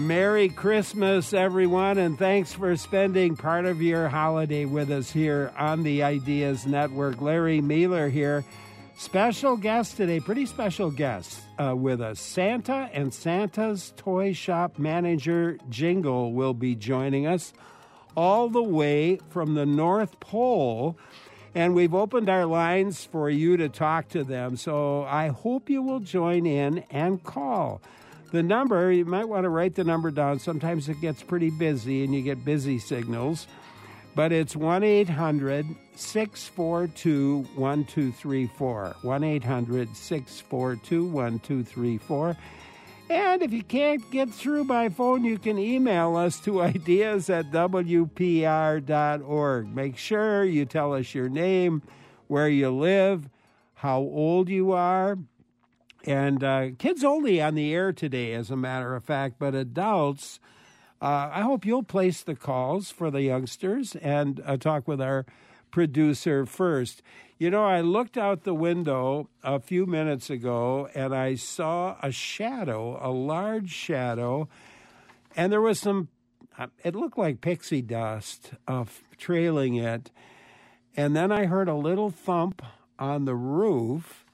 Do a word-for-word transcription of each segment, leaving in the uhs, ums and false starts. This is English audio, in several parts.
Merry Christmas, everyone, and thanks for spending part of your holiday with us here on the Ideas Network. Larry Mueller here. Special guest today, pretty special guest uh, with us. Santa and Santa's Toy Shop manager, Jingle, will be joining us all the way from the North Pole. And we've opened our lines for you to talk to them. So I hope you will join in and call. The number, you might want to write the number down. Sometimes it gets pretty busy and you get busy signals. But it's one eight hundred six four two one two three four. one eight hundred six four two one two three four. And if you can't get through by phone, you can email us to ideas at w p r dot org. Make sure you tell us your name, where you live, how old you are. And uh, kids only on the air today, as a matter of fact, but adults, uh, I hope you'll place the calls for the youngsters and uh, talk with our producer first. You know, I looked out the window a few minutes ago and I saw a shadow, a large shadow, and there was some, it looked like pixie dust uh, trailing it. And then I heard a little thump on the roof,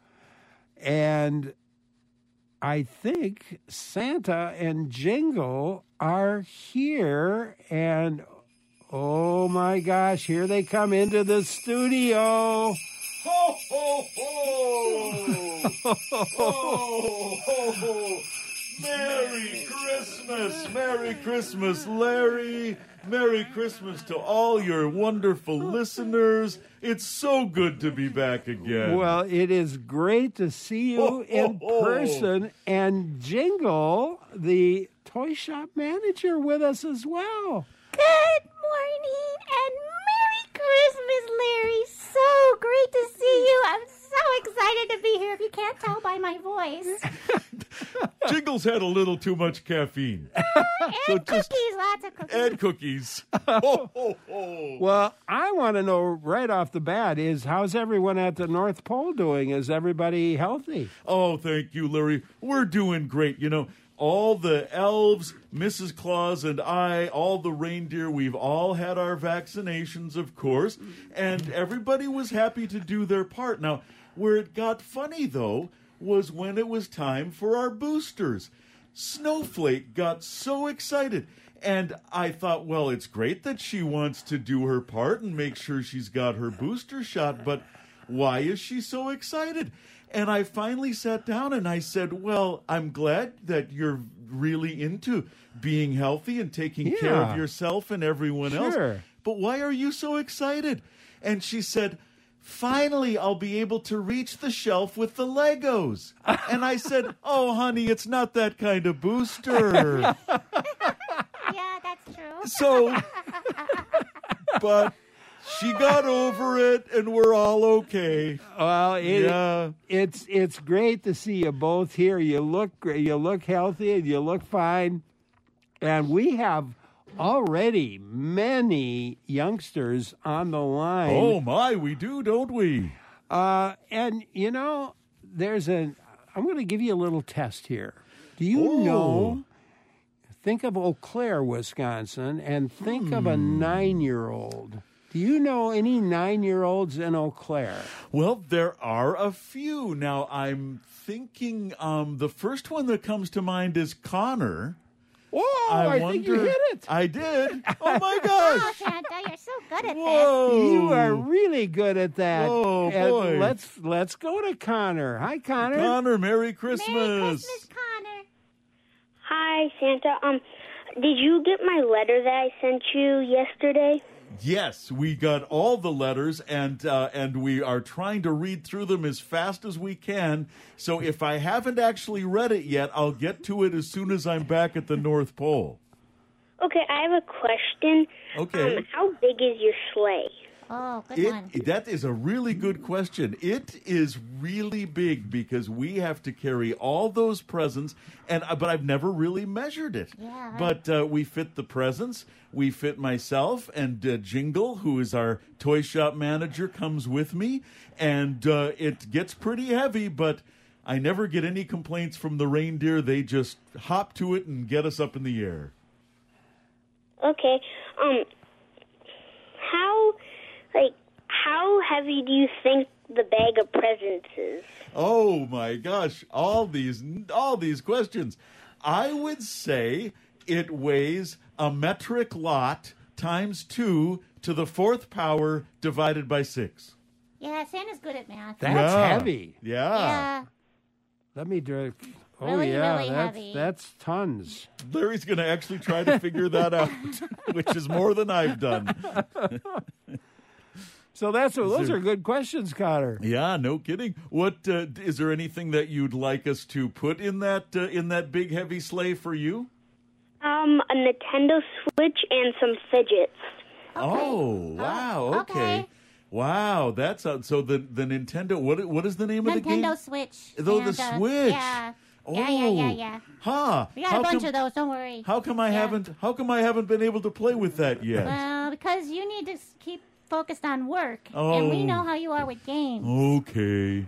and I think Santa and Jingle are here, and oh my gosh, here they come into the studio. Ho, ho, ho! ho, ho, ho! Merry Christmas! Merry Christmas, Larry! Merry Christmas to all your wonderful listeners. It's so good to be back again. Well, it is great to see you ho, in ho, ho. person, and Jingle, the toy shop manager, with us as well. Good morning and Merry Christmas, Larry. So great to see you. I'm so excited to be here, if you can't tell by my voice. Jingle's had a little too much caffeine. Uh, and So cookies, just- lots of cookies. And cookies. Ho, ho, ho. Well, I want to know right off the bat is, how's everyone at the North Pole doing? Is everybody healthy? Oh, thank you, Larry. We're doing great. You know, all the elves, Missus Claus and I, all the reindeer, we've all had our vaccinations, of course, and everybody was happy to do their part. Now, where it got funny, though, was when it was time for our boosters. Snowflake got so excited, and I thought, well, it's great that she wants to do her part and make sure she's got her booster shot, but why is she so excited? And I finally sat down and I said, well, I'm glad that you're really into being healthy and taking care Yeah. of yourself and everyone else. Sure. But why are you so excited? And she said, finally, I'll be able to reach the shelf with the Legos. And I said, oh, honey, it's not that kind of booster. Yeah, that's true. So, but she got over it and we're all okay. Well, it, Yeah. it's it's great to see you both here. You look great. You look healthy and you look fine. And we have already many youngsters on the line. Oh, my, we do, don't we? Uh, and, you know, there's a, I'm going to give you a little test here. Do you Oh. know, think of Eau Claire, Wisconsin, and think of a Hmm. nine-year-old. Do you know any nine-year-olds in Eau Claire? Well, there are a few. Now, I'm thinking um, the first one that comes to mind is Connor. Whoa, I, think you hit it. I did. Oh, my Oh, gosh. Santa, you're so good at this. Whoa. You are really good at that. Oh, And boy. Let's let's go to Connor. Hi, Connor. Connor, Merry Christmas. Merry Christmas, Connor. Hi, Santa. Um, did you get my letter that I sent you yesterday? Yes, we got all the letters, and uh, and we are trying to read through them as fast as we can. So if I haven't actually read it yet, I'll get to it as soon as I'm back at the North Pole. Okay, I have a question. Okay. Um, how big is your sleigh? Oh, good It, one. that is a really good question. It is really big because we have to carry all those presents, and uh, but I've never really measured it. Yeah. But uh, we fit the presents. We fit myself, and uh, Jingle, who is our toy shop manager, comes with me, and uh, it gets pretty heavy, but I never get any complaints from the reindeer. They just hop to it and get us up in the air. Okay. Um, how, like, how heavy do you think the bag of presents is? Oh my gosh! All these, all these questions. I would say it weighs a metric lot times two to the fourth power divided by six. Yeah, Santa's good at math. That's Yeah. heavy. Yeah. yeah. Let me do. Oh Really, yeah, really that's heavy. that's tons. Larry's going to actually try to figure that out, which is more than I've done. So that's those there- are good questions, Connor. Yeah, no kidding. What uh, is there anything that you'd like us to put in that uh, in that big heavy sleigh for you? Um, a Nintendo Switch and some fidgets. Oh, wow. Okay. okay. Wow, that's uh, so the the Nintendo. What what is the name of the game? Nintendo Switch. Oh, the Santa. Switch. Yeah. Oh, Yeah, yeah, yeah, yeah. Huh. We got how a bunch come, of those. Don't worry. How come I Yeah. haven't? How come I haven't been able to play with that yet? Well, because you need to s- keep focused on work, Oh. and we know how you are with games. Okay.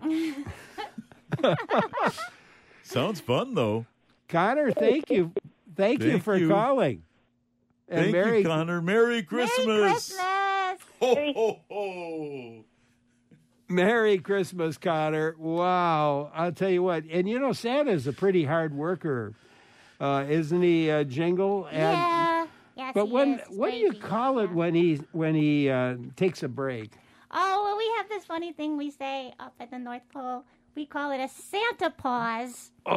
Sounds fun though. Connor, thank you, thank, you Thank for you. calling. And Thank Merry you, Connor. Merry Christmas. Merry Christmas! Ho, ho, ho. Merry Christmas, Connor. Wow. I'll tell you what. And you know, Santa's a pretty hard worker, uh, isn't he, uh, Jingle? And, Yeah. Yes, But he when is. what do you Lazy. call it Yeah. when he when he uh, takes a break? Oh, well, we have this funny thing we say up at the North Pole. We call it a Santa pause. Oh,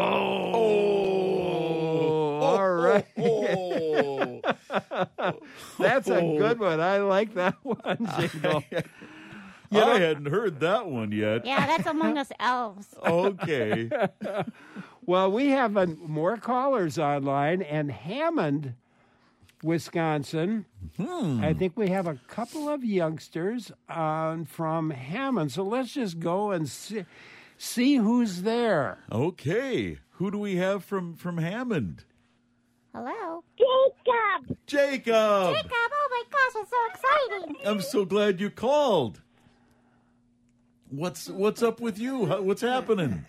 all right. Oh. That's a good one. I like that one, Jingle. I hadn't heard that one yet. Yeah, that's among us elves. Okay. Well, we have uh, more callers online, and Hammond, Wisconsin. I think we have a couple of youngsters uh, from Hammond. So let's just go and see, see who's there. Okay. Who do we have from from Hammond? Hello. Jacob! Jacob. Jacob, oh my gosh, it's so exciting. I'm so glad you called. What's what's up with you? How, what's happening?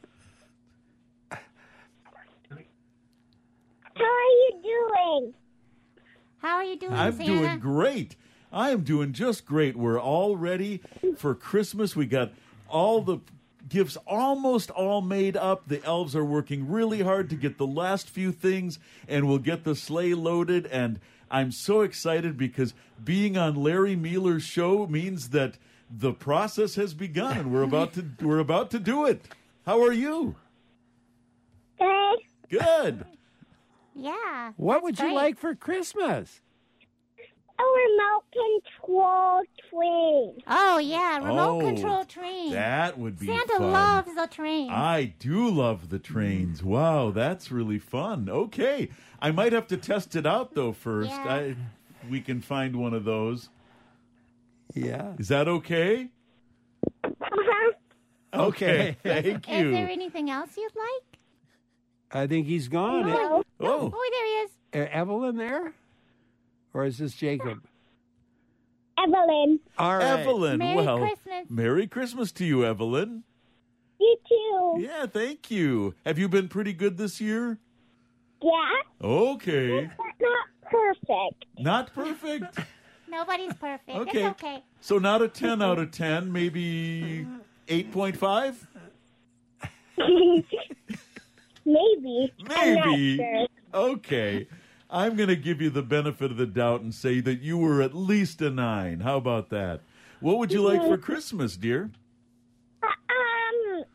How are you doing? How are you doing, I'm Santa? doing great. I am doing just great. We're all ready for Christmas. We got all the gifts almost all made up. The elves are working really hard to get the last few things, and we'll get the sleigh loaded. And I'm so excited because being on Larry Mealer's show means that the process has begun, and we're about to we're about to do it. How are you? Good. Good. Yeah. What that's would you great. like for Christmas? A remote control train. Oh, yeah, remote Oh, control train. That would be Santa fun. loves the train. I do love the trains. Wow, that's really fun. Okay. I might have to test it out, though, first. Yeah. I, we can find one of those. Yeah. Is that okay? Uh-huh. Okay. Thank Is there you. anything else you'd like? I think he's gone. No. Oh, Oh, there he is. Uh, Evelyn there? Or is this Jacob? Evelyn. All right. Evelyn. Merry well, Christmas. Merry Christmas to you, Evelyn. You too. Yeah, thank you. Have you been pretty good this year? Yeah, Okay. but not perfect. Not perfect. Nobody's perfect. Okay. It's okay. So not a ten out of ten, maybe eight point five? Maybe. I'm not Maybe. sure. Okay. I'm going to give you the benefit of the doubt and say that you were at least a nine. How about that? What would you like for Christmas, dear? Um,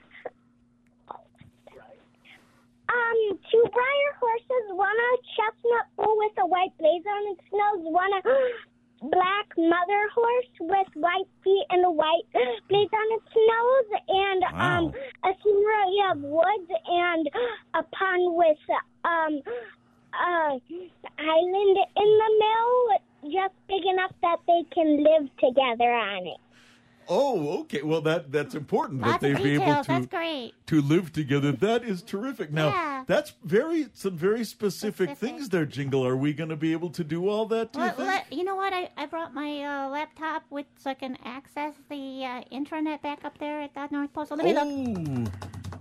um, two briar horses, one a chestnut bull with a white blaze on its nose, one a black mother horse with white feet and a white blaze on its nose, and Wow. um, a scenery of woods and a pond with um, uh, island in the middle, just big enough that they can live together on it. Oh, okay. Well, that that's important that Lots they of be able details. to That's great. to live together. That is terrific. Now, Yeah. that's very some very specific, Specific. things there, Jingle. Are we going to be able to do all that, do you Well, think? let, you know what? I, I brought my uh, laptop with so I can access the uh, intranet back up there at the North Pole. So let me look. Oh,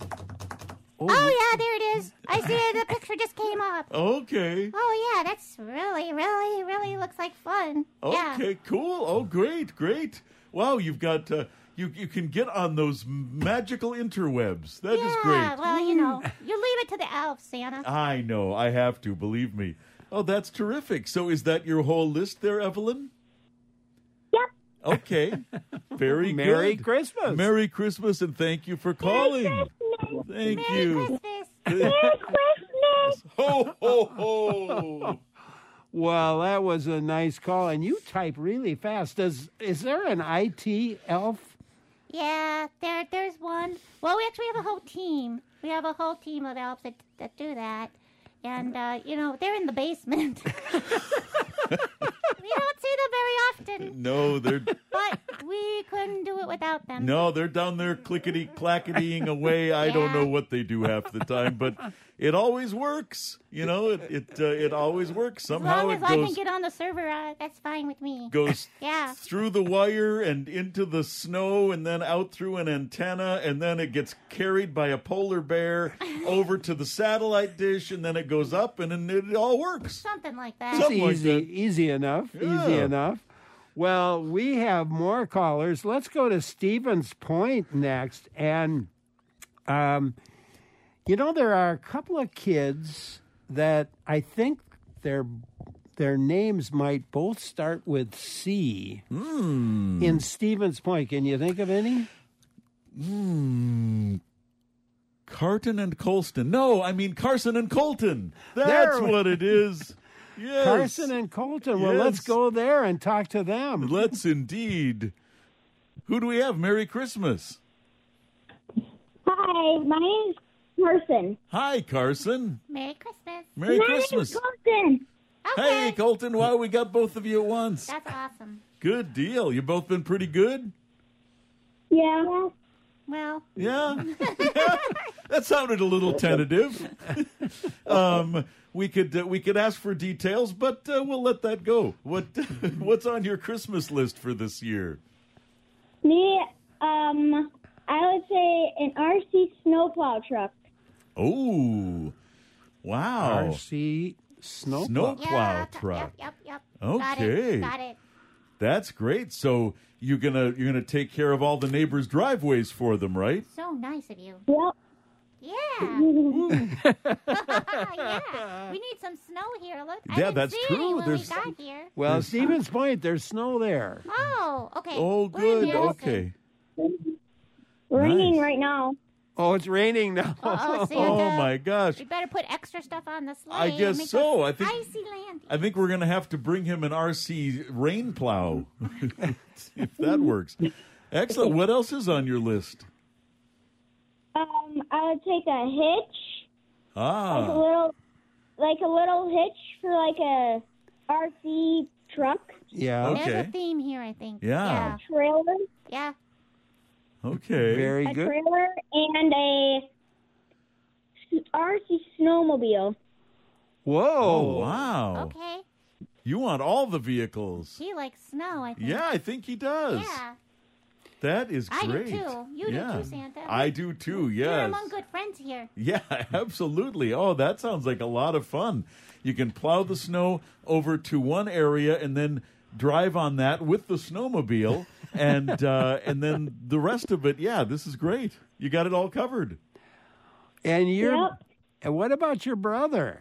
Oh, yeah, there it is. I see it. The picture just came up. Okay. Oh, yeah, that's really, really, really looks like fun. Yeah. Okay, cool. Oh, great, great. Wow, you've got, uh, you, you can get on those magical interwebs. That is Yeah, great. well, you know, you leave it to the elves, Santa. I know, I have to, believe me. Oh, that's terrific. So is that your whole list there, Evelyn? Yep. Okay. Very good. Merry Christmas. Merry Christmas, and thank you for calling. Thank Merry you. Christmas. Merry Christmas. Ho, ho, ho. Well, that was a nice call, and you type really fast. Does is there an I T elf? Yeah, there, there's one. Well, we actually have a whole team. We have a whole team of elves that, that do that. And, uh, you know, they're in the basement. We don't see them very often, No, they're but we couldn't do it without them. no, they're down there clickety clacketying away. I don't Yeah. know what they do half the time, but it always works. You know, it it uh, it always works. As Somehow long it as I can goes get on the server, uh, that's fine with me. goes Yeah. through the wire and into the snow and then out through an antenna, and then it gets carried by a polar bear over to the satellite dish, and then it goes up, and then it all works. Something like that. It's Something like easy, that. easy enough. Easy Yeah. enough. Well, we have more callers. Let's go to Stevens Point next. And, um, you know, there are a couple of kids that I think their their names might both start with C Hmm. in Stevens Point. Can you think of any? Hmm. Carton and Colston. No, I mean Carson and Colton. That's There we- what it is. Yes. Carson and Colton. Well, let's Yes. go there and talk to them. Let's indeed. Who do we have? Merry Christmas. Hi, my name is Carson. Hi, Carson. Merry Christmas. Merry my Christmas. name is Colton. Okay. Hey, Colton. Wow, we got both of you at once. That's awesome. Good deal. You both been pretty good? Yeah. Well, Yeah. That sounded a little tentative. um, we could uh, we could ask for details, but uh, we'll let that go. What what's on your Christmas list for this year? Me, um, I would say an R C snowplow truck. Oh, wow. R C Snowplow. Snow- yeah. Plow t- truck. Yep, yep, yep. Okay. Got it. Got it. That's great. So you're gonna you're gonna take care of all the neighbors' driveways for them, right? So nice of you. Yep. Yeah. Yeah. We need some snow here. Look. I Yeah, didn't that's see true. Any when There's- we got here. Well, Stevens Point, there's snow there. Oh, okay. Oh, We're in good. Harrison. Okay. Raining Nice. right now. Oh, it's raining now. Uh-oh, Santa. Oh my gosh. We better put extra stuff on the sleigh. I and guess make so. a I think- icy land. I think we're gonna have to bring him an R C rain plow if that works. Excellent. What else is on your list? Um, I would take a hitch, like a Ah, little, like a little hitch for like a R C truck Yeah. Okay. There's a theme here, I think. Yeah. trailer, Yeah. okay. Very a good. trailer, and a R C snowmobile. Whoa. Oh wow. Okay. You want all the vehicles? He likes snow, I think. Yeah, I think he does. Yeah. That is I do great. too. You do yeah. too, Santa. I do too. You're Yes. among good friends here. Yeah, absolutely. Oh, that sounds like a lot of fun. You can plow the snow over to one area and then drive on that with the snowmobile, and uh, and then the rest of it. Yeah, this is great. You got it all covered. And you're. Yep. And what about your brother?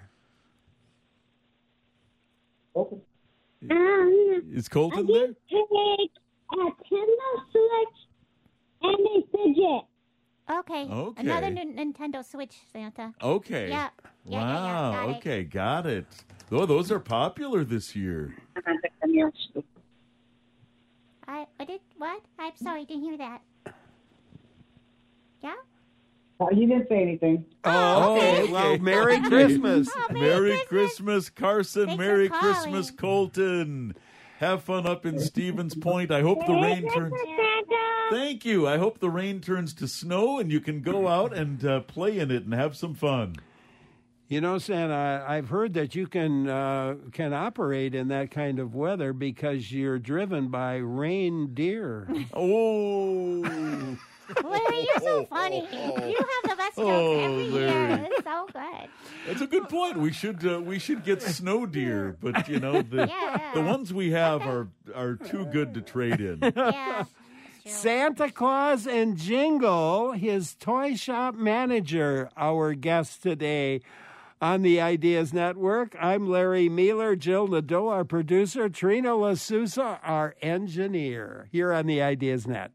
Um, Is I Colton there? did take a Nintendo Switch and a fidget. Okay. Okay. Another N- Nintendo Switch, Santa. Okay. Yeah. Yeah, yeah, yeah. Wow. Got it. Okay, got it. Oh, those are popular this year. I, I did what? I'm sorry, I didn't hear that. Yeah? Oh, you didn't say anything. Oh, okay. okay. Well, Merry Christmas. Oh, Merry, Merry Christmas. Christmas, Carson. Thanks Merry for Christmas, calling. Colton. Have fun up in Stevens Point. I hope the rain turns. Santa. Thank you. I hope the rain turns to snow and you can go out and uh, play in it and have some fun. You know, Santa, I've heard that you can uh, can operate in that kind of weather because you're driven by reindeer. Oh, Larry, you're so funny. You have the best jokes Oh, every Larry. year. It's so good. That's a good point. We should uh, we should get snow deer, but you know the Yeah. the ones we have are are too good to trade in. Yeah. Santa Claus and Jingle, his toy shop manager, our guest today on the Ideas Network. I'm Larry Mealer, Jill Nadeau, our producer, Trina LaSousa, our engineer, here on the Ideas Net.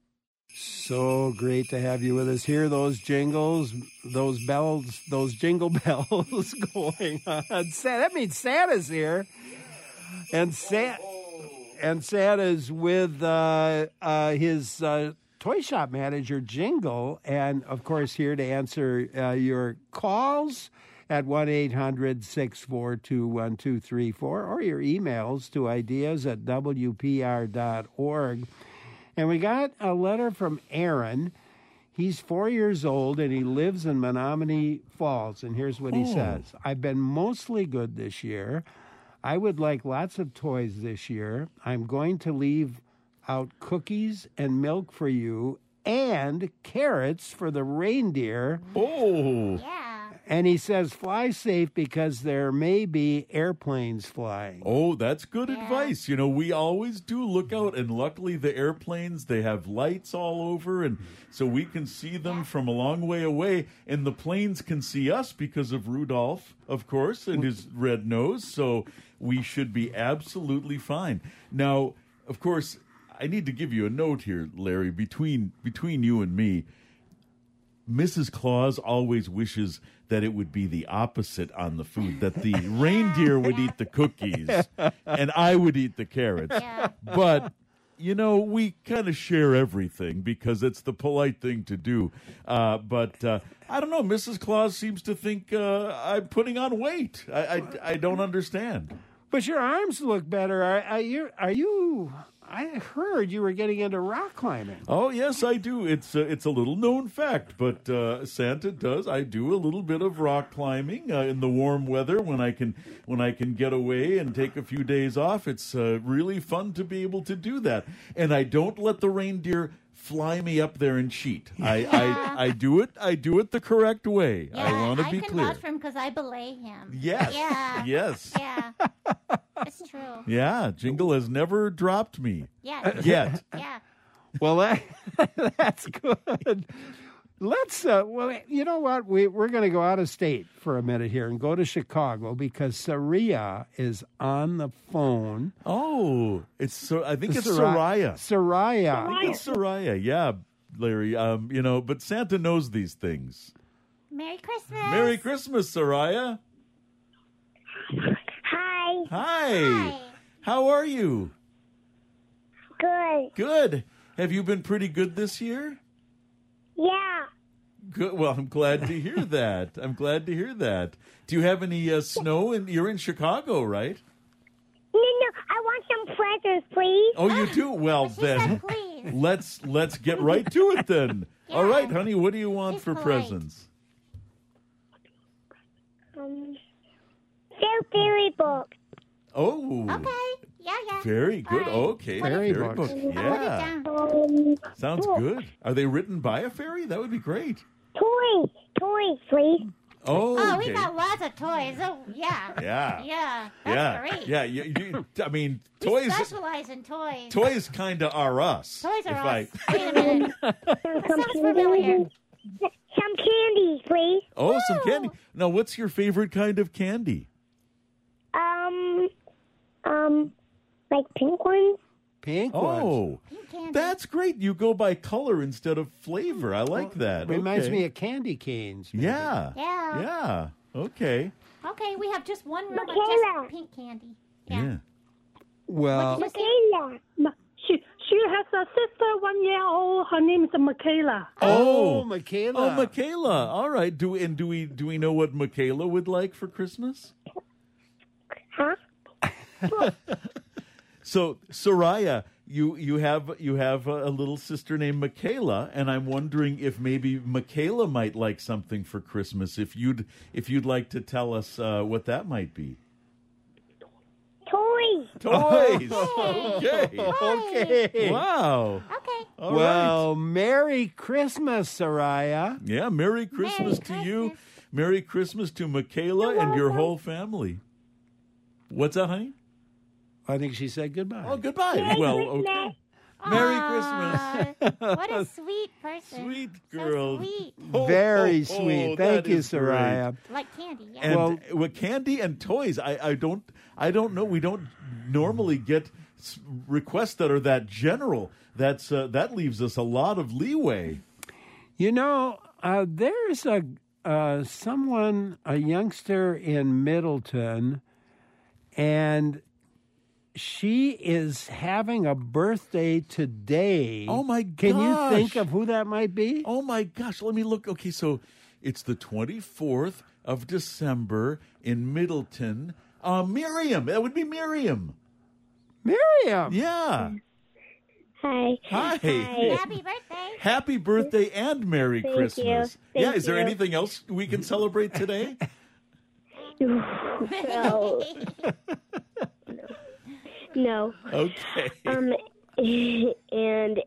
So great to have you with us. Hear those jingles, those bells, those jingle bells going on. Sa- That means Santa's here. And Santa... And Santa's with uh, uh, his uh, toy shop manager, Jingle, and, of course, here to answer uh, your calls at one eight hundred six four two one two three four or your emails to ideas at w p r dot org. And we got a letter from Aaron. He's four years old, and he lives in Menominee Falls. And here's what he Oh. says. I've been mostly good this year. I would like lots of toys this year. I'm going to leave out cookies and milk for you and carrots for the reindeer. Oh, Yeah. And he says, fly safe because there may be airplanes flying. oh, that's good Yeah. advice. You know, we always do look out, and luckily the airplanes, they have lights all over, and so we can see them from a long way away, and the planes can see us because of Rudolph, of course, and his red nose, so we should be absolutely fine. Now, of course, I need to give you a note here, Larry, between between you and me. Missus Claus always wishes that it would be the opposite on the food, that the reindeer would eat the cookies and I would eat the carrots. Yeah. But, you know, we kind of share everything because it's the polite thing to do. Uh, but uh, I don't know, Missus Claus seems to think uh, I'm putting on weight. I, I, I don't understand. But your arms look better. Are, are you? Are you? I heard you were getting into rock climbing. Oh yes, I do. It's a, it's a little known fact, but uh, Santa does. I do a little bit of rock climbing uh, in the warm weather when I can when I can get away and take a few days off. It's uh, really fun to be able to do that, and I don't let the reindeer fly me up there and cheat. I, I I do it. I do it the correct way. Yeah, I want to be can clear. vouch for him because I belay him. Yes. Yeah. Yes. Yeah. It's true. Yeah. Jingle has never dropped me Yeah. yet. Yeah. Well, that, that's good. Let's, uh, well, you know what? We, we're going to go out of state for a minute here and go to Chicago because Saria is on the phone. Oh, it's so. I think it's Soraya. Soraya. Soraya. I think it's Soraya. Yeah, Larry. Um, you know, but Santa knows these things. Merry Christmas. Merry Christmas, Soraya. Hi. Hi. Hi. How are you? Good. Good. Have you been pretty good this year? Yeah. Good. Well, I'm glad to hear that. I'm glad to hear that. Do you have any uh, snow? And you're in Chicago, right? No, no. I want some presents, please. Oh, you do. Well, She then said please. let's let's get right to it. Then. Yeah. All right, honey. What do you want She's for polite. presents? Um, two fairy books. Oh. Okay. Yeah, yeah. Very good. All right. Okay. What Fairy is- books. I'll put it Yeah. down. Um, Sounds books. good. Are they written by a fairy? That would be great. Toys. Toys, please. Oh, Oh, okay. we got lots of toys. Oh, yeah. Yeah. Yeah. That's yeah. great. Yeah. You, you, I mean, We toys. specialize in toys. Toys kind of are us. Toys are if us. I- Wait a minute. That sounds familiar. Some candy, please. Oh, some Woo. candy. Now, what's your favorite kind of candy? Um, um, like pink ones. Pink ones. Oh, Pink candy. that's great. You go by color instead of flavor. I like that. Reminds Okay. me of candy canes. maybe. Yeah. Yeah. Yeah. Okay. Okay, we have just one room of Michaela. just pink candy. Yeah. Yeah. Well, What'd you say? Michaela. She she has a sister, one year old. Her name is Michaela. oh, Oh. Michaela. Oh, Michaela. All right. Do and do we do we know what Michaela would like for Christmas? Huh? So, Soraya, you you have you have a, a little sister named Michaela, and I'm wondering if maybe Michaela might like something for Christmas. If you'd if you'd like to tell us uh, what that might be. Toys. Toys. Okay. Okay. Wow. Okay. All Well, Merry Christmas, Soraya. Yeah, Merry Christmas to you. Christmas. Merry Christmas to Michaela and your whole family. What's that, honey? I think she said goodbye. Oh, goodbye. Well, okay. Merry Christmas. Aw, what a sweet person. Sweet So girl. sweet. Oh, Very oh, oh, sweet. that Thank you, is great. Soraya. Like candy, yeah. And Well- with candy and toys, I, I don't I don't know. We don't normally get s- requests that are that general. That's uh, that leaves us a lot of leeway. You know, uh, there's a uh, someone, a youngster in Middleton, and she is having a birthday today. Oh, my Can you gosh. think of who that might be? Oh my gosh, let me look. Okay, so it's the twenty-fourth of December in Middleton. Uh, Miriam, that would be Miriam. Miriam. Yeah. Hi. Hi. Happy birthday. Happy birthday and Merry Thank Christmas. you. Yeah, Thank is there you. anything else we can celebrate today? No. No. Okay. Um, and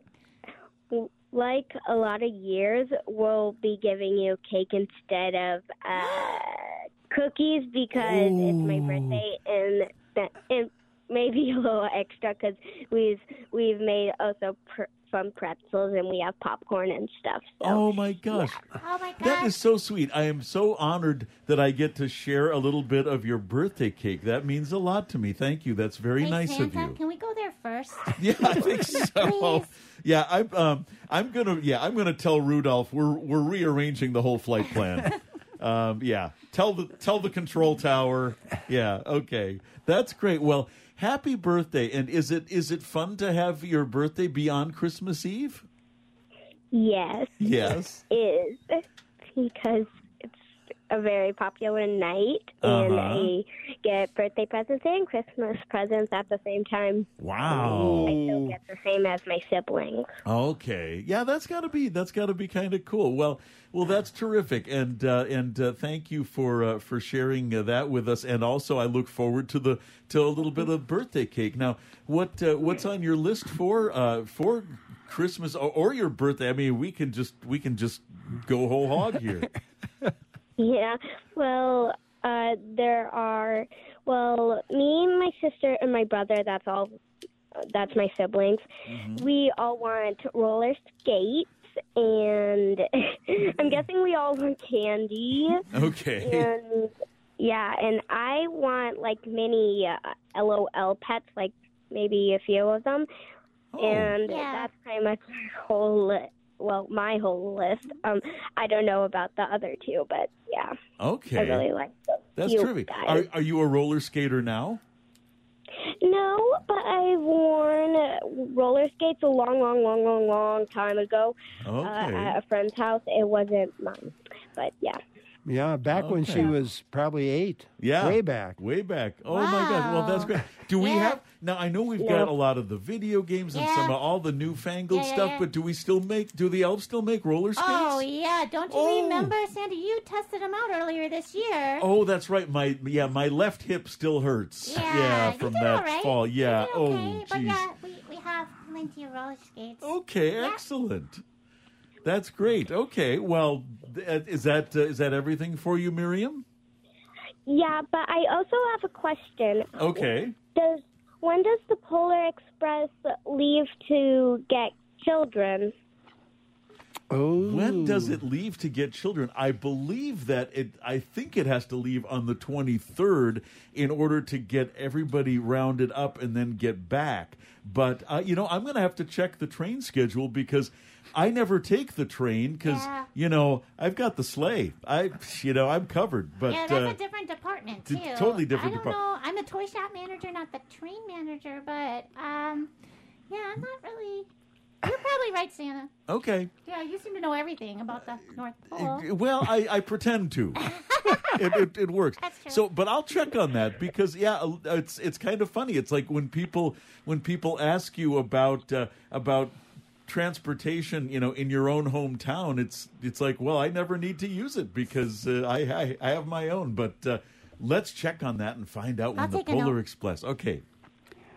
like a lot of years, we'll be giving you cake instead of uh, cookies because it's my birthday, and that, and maybe a little extra because we've we've made also pr- some pretzels and we have popcorn and stuff. So. Oh my gosh. Oh my god. That is so sweet. I am so honored that I get to share a little bit of your birthday cake. That means a lot to me. Thank you. That's very Hey, nice Santa, of you. Can we go there first? Yeah, I think so. Please. Yeah, I'm. Um, I'm gonna. Yeah, I'm gonna tell Rudolph we're we're rearranging the whole flight plan. um, yeah, tell the tell the control tower. Yeah, okay, that's great. Well, happy birthday! And is it is it fun to have your birthday be on Christmas Eve? Yes, Yes. it is because it's a very popular night, and Uh-huh. I get birthday presents and Christmas presents at the same time. Wow. I still get the same as my siblings. Okay, yeah, that's got to be that's got to be kind of cool. Well, well, that's terrific, and uh, and uh, thank you for uh, for sharing uh, that with us. And also, I look forward to the to a little bit of birthday cake. Now, what uh, what's on your list for uh, for Christmas or, or your birthday? I mean, we can just we can just go whole hog here. Yeah, well, uh, there are, well, me, my sister, and my brother, that's all, that's my siblings. We all want roller skates, and I'm guessing we all want candy. Okay. And, yeah, and I want, like, mini uh, L O L pets, like, maybe a few of them. Oh. And Yeah. that's pretty much my whole list. Well, my whole list. Um, I don't know about the other two, but yeah, Okay. I really like those. That's cute terrific. guys. Are are you a roller skater now? No, but I've worn uh, roller skates a long, long, long, long, long time ago uh, Okay. at a friend's house. It wasn't mine, but yeah. Yeah, back when she Okay. was probably eight. Yeah. Way back. Way back. Oh my God! Well, that's Wow. great. Do we Yeah. have now? I know we've Yeah. got a lot of the video games and Yeah. some of all the newfangled Yeah, yeah, stuff, yeah. but do we still make? Do the elves still make roller skates? Oh yeah, don't you Oh. remember, Santa? You tested them out earlier this year. Oh, that's right. My yeah, my left hip still hurts. yeah, from you did that all right. fall. Yeah. You did okay, Oh, but geez. yeah, we, we have plenty of roller skates. Okay. Yeah. Excellent. That's great. Okay. Well, th- is that uh, is that everything for you, Miriam? Yeah, but I also have a question. Okay. Does when does the Polar Express leave to get children? Oh. When does it leave to get children? I believe that it. I think it has to leave on the twenty-third in order to get everybody rounded up and then get back. But uh, you know, I'm going to have to check the train schedule because I never take the train because Yeah. you know I've got the sleigh. I you know I'm covered. But yeah, that's uh, a different department t- too. totally different I don't department. know. I'm a toy shop manager, not the train manager, but um, yeah, I'm not really. You're probably right, Santa. okay. Yeah, you seem to know everything about the North Pole. Well, I, I pretend to. it, it, it works. That's true. So, but I'll check on that because yeah, it's it's kind of funny. It's like when people when people ask you about uh, about transportation, you know, in your own hometown. It's it's like, well, I never need to use it because uh, I, I I have my own. But uh, let's check on that and find out when I'll the take a Polar note. Express. Okay.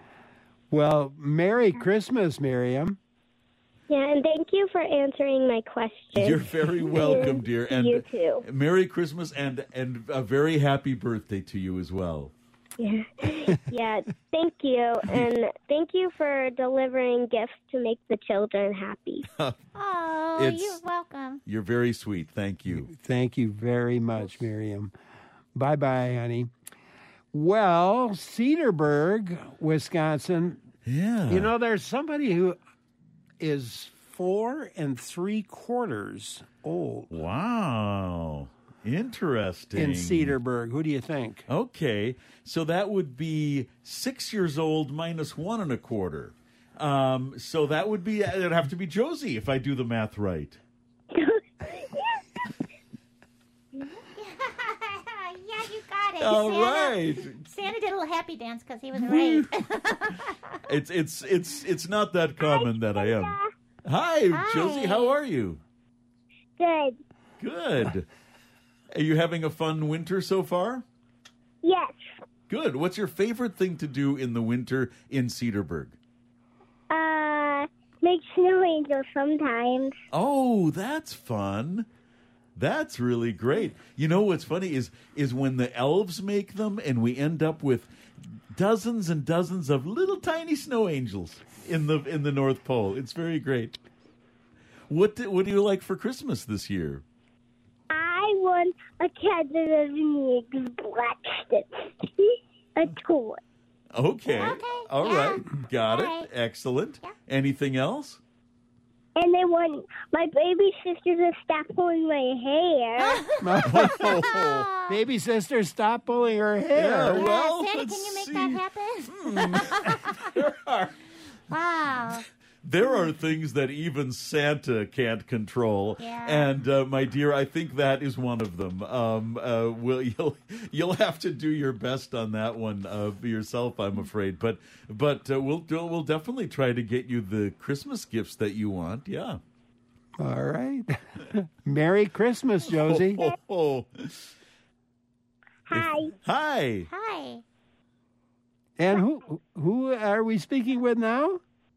Well, Merry Christmas, Miriam. Yeah, and thank you for answering my question. You're very welcome, dear. And you too. Merry Christmas and and a very happy birthday to you as well. Yeah. yeah, thank you. And thank you for delivering gifts to make the children happy. Oh, It's- you're welcome. You're very sweet. Thank you. Thank you very much, Miriam. Bye-bye, honey. Well, Cedarburg, Wisconsin. Yeah. You know, there's somebody who is four and three quarters old Wow. Interesting. in Cedarburg. Who do you think? Okay, so that would be six years old minus one and a quarter. Um, so that would be, it'd have to be Josie if I do the math right. Yeah, you got it. All Santa, right. Santa did a little happy dance because he was right. It's it's it's it's not that common that I am. Hi, Hi. Josie. How are you? Good. Good. Are you having a fun winter so far? Yes. Good. What's your favorite thing to do in the winter in Cedarburg? Uh, make snow angels sometimes. Oh, that's fun. That's really great. You know what's funny is is when the elves make them and we end up with dozens and dozens of little tiny snow angels in the in the North Pole. It's very great. What do, what do you like for Christmas this year? I want a cat of Nick's black sticks. A toy. Okay. Okay, All yeah. right. Got All it. right. Excellent. Yeah. Anything else? And I want my baby sister to stop pulling my hair. Oh. Baby sister, stop pulling her Yeah, hair. Yeah, well, Santa, let's can you make see. that happen? There are Wow. There are things that even Santa can't control, Yeah. and uh, my dear, I think that is one of them. Um, uh, will you'll you'll have to do your best on that one uh, yourself, I'm afraid. But but uh, we'll we'll definitely try to get you the Christmas gifts that you want. Yeah. All right. Merry Christmas, Josie. Oh, oh, oh. Hi. Hi. Hi. And who who are we speaking with now?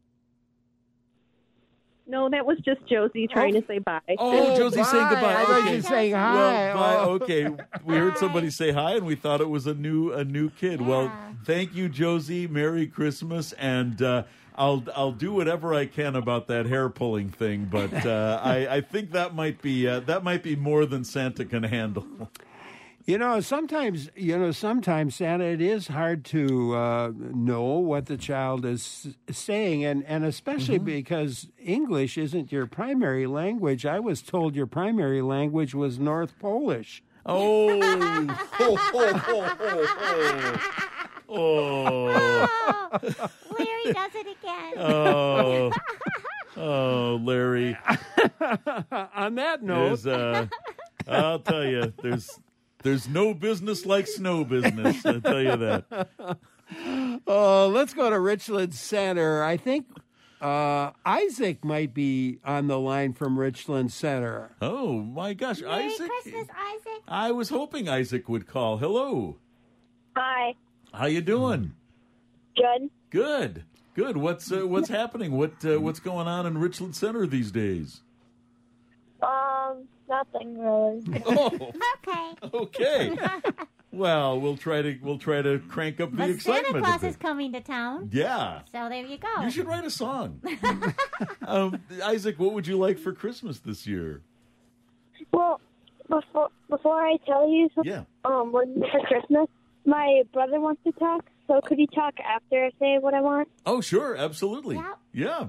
No, that was just Josie trying Oh. to say bye. Oh, Josie saying bye. goodbye. I thought Okay. you were saying hi. Well, bye. Oh. Okay, we heard somebody say hi, and we thought it was a new a new kid. Well, Yeah. thank you, Josie. Merry Christmas, and uh, I'll I'll do whatever I can about that hair pulling thing. But uh, I I think that might be uh, that might be more than Santa can handle. You know, sometimes, you know, sometimes, Santa, it is hard to uh, know what the child is saying, and, and especially because English isn't your primary language. I was told your primary language was North Polish. Oh, ho, ho, ho, ho, ho. oh, Oh, Larry does it again. oh, oh, Larry. On that note, There's, uh, I'll tell you, there's there's no business like snow business. I'll tell you that. uh, let's go to Richland Center. I think uh, Isaac might be on the line from Richland Center. Oh my gosh, Merry Isaac! Christmas, Isaac. I was hoping Isaac would call. Hello, Hi. how you doing? Good. Good, good. What's uh, what's happening? What uh, what's going on in Richland Center these days? Um, nothing really. Oh, Okay. okay. Well, we'll try to we'll try to crank up the But Santa excitement. Claus a is bit. coming to town. Yeah. So there you go. You should write a song. um, Isaac, what would you like for Christmas this year? Well, before before I tell you, Yeah. um, what for Christmas, my brother wants to talk. So could you talk after I say what I want? Oh, sure, absolutely. Yeah. Yeah.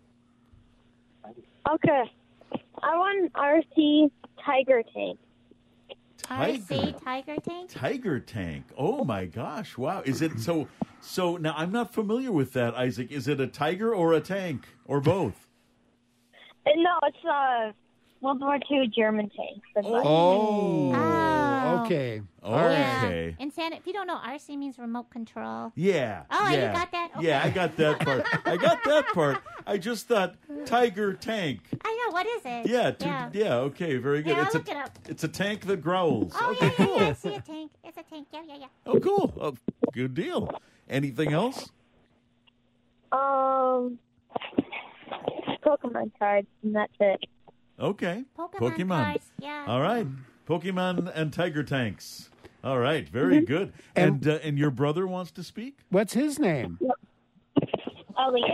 Okay. I want an R C Tiger tank. R C Tiger. Tiger Tank. Tiger tank. Oh my gosh! Wow. Is it so? So now I'm not familiar with that, Isaac. Is it a tiger or a tank or both? Uh, No, it's a World War Two German tank. That's Oh. what- Oh, Oh. okay. Okay. And Santa, if you don't know, R C means remote control. Yeah. Oh, you yeah. got that? Yeah, I Okay. got that part. I got that part. I just thought tiger tank. I know. What is it? Yeah. To, Yeah. yeah. Okay. Very good. Yeah, I'll it's look a it up. it's a tank that growls. Oh, okay. yeah, yeah, Cool. yeah. I see a tank. It's a tank. Yeah, yeah, yeah. Oh, cool. Oh, good deal. Anything else? Um, Pokemon cards, and that's it. Okay. Pokemon cards, yeah. All right. Pokemon and Tiger Tanks. All right. Very good. And uh, and your brother wants to speak? What's his name? Elliot.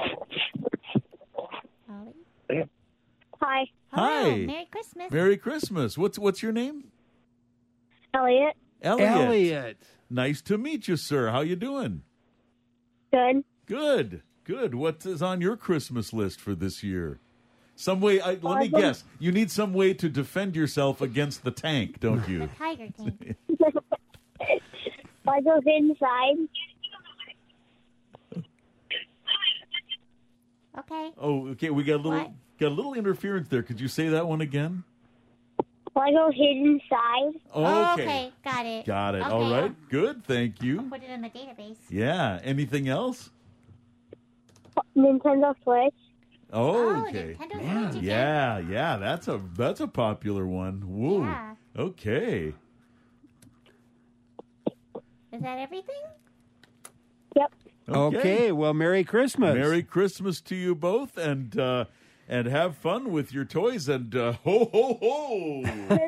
Ollie? Hi. Hi. Hello, Merry Christmas. Merry Christmas. What's what's your name? Elliot. Elliot. Elliot. Nice to meet you, sir. How you doing? Good. Good. Good. What is on your Christmas list for this year? Some way. I, let me Uh, guess. You need some way to defend yourself against the tank, don't The you? Tiger King. Legos inside. Okay. Oh, okay. We got a little What? got a little interference there. Could you say that one again? Legos hidden inside. Oh, okay. Got it. Got it. Okay, All right. Good. Thank I'll you. put it in the database. Yeah. Anything else? Nintendo Switch. Oh, okay. Nintendo Yeah. Switch. you Yeah, yeah. That's a that's a popular one. Whoa. Yeah. Okay. said. Is that everything? Yep. Okay. Well, Merry Christmas. Merry Christmas to you both, and uh, and have fun with your toys. And uh, ho ho ho!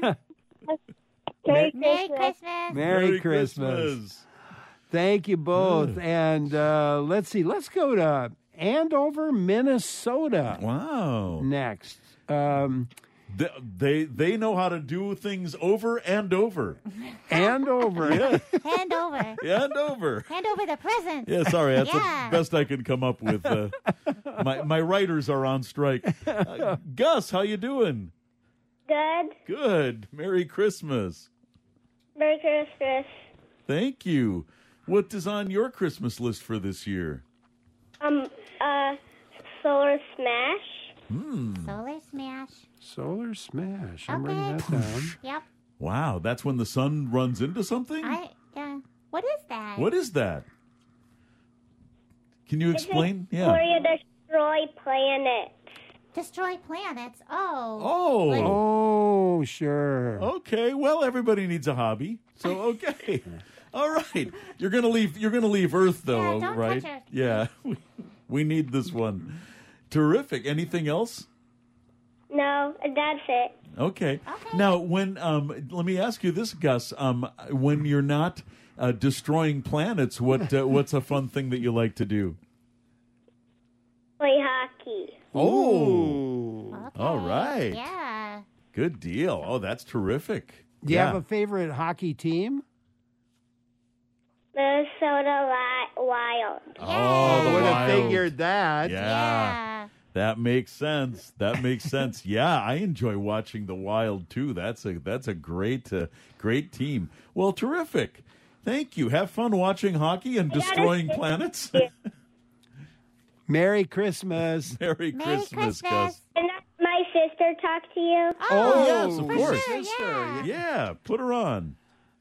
Merry Merry Christmas. Christmas. Merry Christmas. Thank you both. And uh, let's see. Let's go to Andover, Minnesota Wow. next. Um, They, they they know how to do things over and over. Andover. Hand over. And over. Hand over the presents. Yeah, sorry, that's Yeah. the best I can come up with. Uh, my my writers are on strike. Uh, Gus, how you doing? Good. Good. Merry Christmas. Merry Christmas. Thank you. What is on your Christmas list for this year? Um, uh, Solar Smash. Solar Smash. Solar Smash. I'm Okay. writing that down. Yep. Wow, that's when the sun runs into something? I yeah. What is that? What is that? Can you explain? Where Yeah. you destroy planets. Destroy planets. Oh. Oh. Like- Oh, sure. Okay. Well, everybody needs a hobby. So okay. All right. You're gonna leave. You're gonna leave Earth, though, Yeah, don't right? touch Earth. Yeah. We, we need this one. Terrific. Anything else? No, that's it. Okay. Okay. Now, when um, let me ask you this, Gus. Um, when you're not uh, destroying planets, what uh, what's a fun thing that you like to do? Play hockey. Oh. Okay. All right. Yeah. Good deal. Oh, that's terrific. Do you yeah. have a favorite hockey team? Minnesota Li- Wild. Oh, the Would have Wild. figured that. Yeah. Yeah. That makes sense. That makes sense. Yeah, I enjoy watching the Wild too. That's a that's a great uh, great team. Well, terrific. Thank you. Have fun watching hockey and destroying planets. Merry Christmas. Merry, Merry Christmas, Christmas. Gus. Can my sister talk to you? Oh, yes, of for course. Sure, Sister, yeah. Yeah, put her on.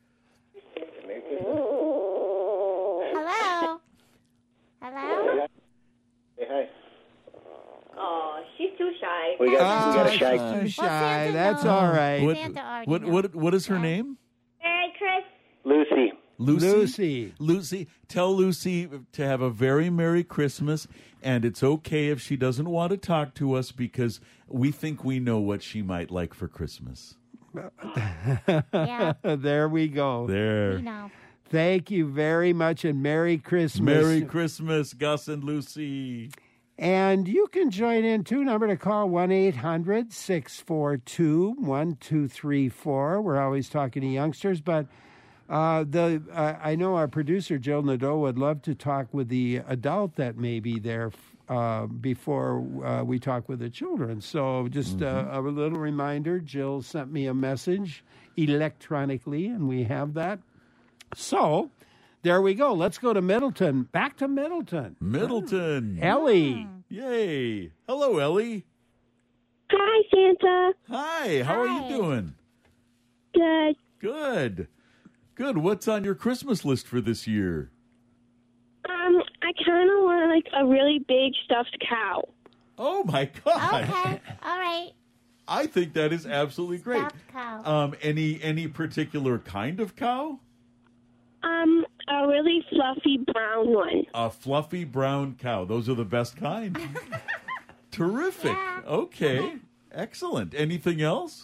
Hello. Hello. Hey, hi. Oh, she's too shy. We got, Ah, we got a shy. she's too Well, shy. Santa That's knows. all right. What Santa already what, knows. what what is her Yeah. name? Merry Christmas. Lucy. Lucy. Lucy. Lucy, tell Lucy to have a very Merry Christmas, and it's okay if she doesn't want to talk to us because we think we know what she might like for Christmas. Yeah. There we go. There. You know. Thank you very much and Merry Christmas. Merry Christmas, Gus and Lucy. And you can join in too. Number to call one eight hundred six four two one two three four. We're always talking to youngsters, but uh, the uh, I know our producer Jill Nadeau would love to talk with the adult that may be there uh, before uh, we talk with the children. So just uh, a little reminder: Jill sent me a message electronically, and we have that. So there we go. Let's go to Middleton. Back to Middleton. Middleton. Ellie. Yay. Hello, Ellie. Hi, Santa. Hi, how are Hi. you doing? Good. Good. Good. What's on your Christmas list for this year? Um, I kind of want like a really big stuffed cow. Oh, my God. Okay. All right. I think that is absolutely great. Stuffed cow. Um, any any particular kind of cow? Um, A really fluffy brown one. A fluffy brown cow. Those are the best kind. Terrific. Yeah. Okay. Excellent. Anything else?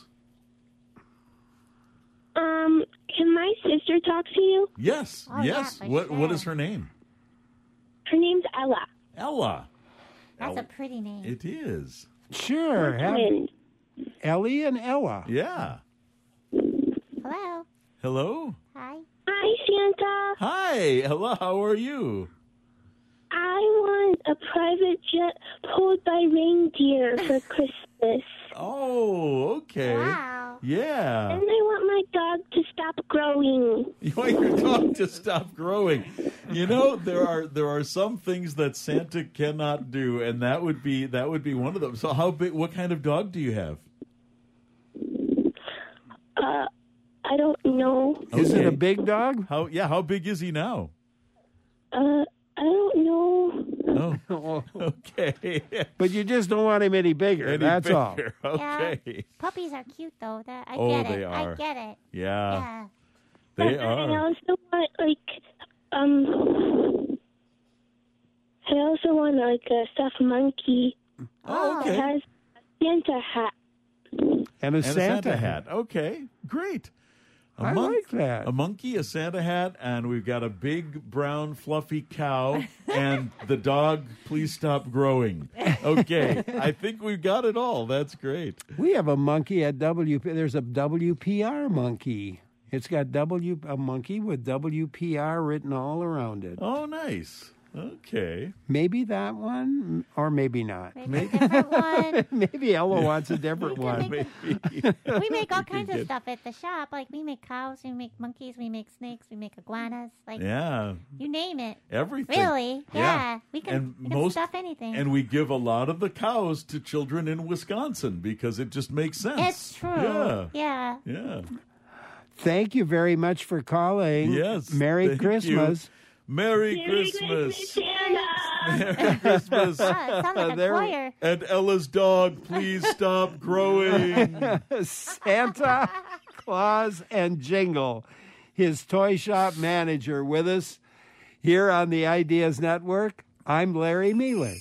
Um, can my sister talk to you? Yes. Oh, yeah, yes. for what What sure. is her name? Her name's Ella. Ella. That's El- a pretty name. It is. Sure. Have Twins. Ellie and Ella. Yeah. Hello. Hello. Hi. Hi, Santa. Hi, Ella. How are you? I want a private jet pulled by reindeer for Christmas. Oh, okay. Wow. Yeah. And I want my dog to stop growing. You want your dog to stop growing. You know, there are there are some things that Santa cannot do, and that would be that would be one of them. So, how big? What kind of dog do you have? Uh, I don't know. Is it Okay. a big dog? How? Yeah. How big is he now? Uh, I don't know. Oh, okay. But you just don't want him any bigger. Any That's all. bigger. Yeah. Okay. Puppies are cute, though. That I Oh, get they it. are. I get it. Yeah, Yeah. they But I are. also want like um. I also want like a stuffed monkey Oh, that okay. has a Santa hat. And a And Santa, a Santa hat. Okay, great. A I monk- like that. A monkey, a Santa hat, and we've got a big brown fluffy cow and the dog. Please stop growing. Okay, I think we've got it all. That's great. We have a monkey at W P. There's a W P R monkey. It's got W a monkey with W P R written all around it. Oh, nice. Okay. Maybe that one, or maybe not. Maybe a different one. Maybe Ella wants a different We one. can make- Maybe. We make all You kinds can of get- stuff at the shop. Like we make cows, we make monkeys, we make snakes, we make iguanas. Like Yeah, you name it. everything. Really? Yeah. Yeah. We can, And we can most- stuff anything. And we give a lot of the cows to children in Wisconsin because it just makes sense. it's true. Yeah. Yeah. Yeah. Thank you very much for calling. Yes. Merry thank Christmas. you. Merry, Merry Christmas. Christmas, Santa. Merry Christmas. Ah, it sounds like a There- choir. And Ella's dog, please stop growing. Santa Claus and Jingle, his toy shop manager, with us here on the Ideas Network. I'm Larry Mealer.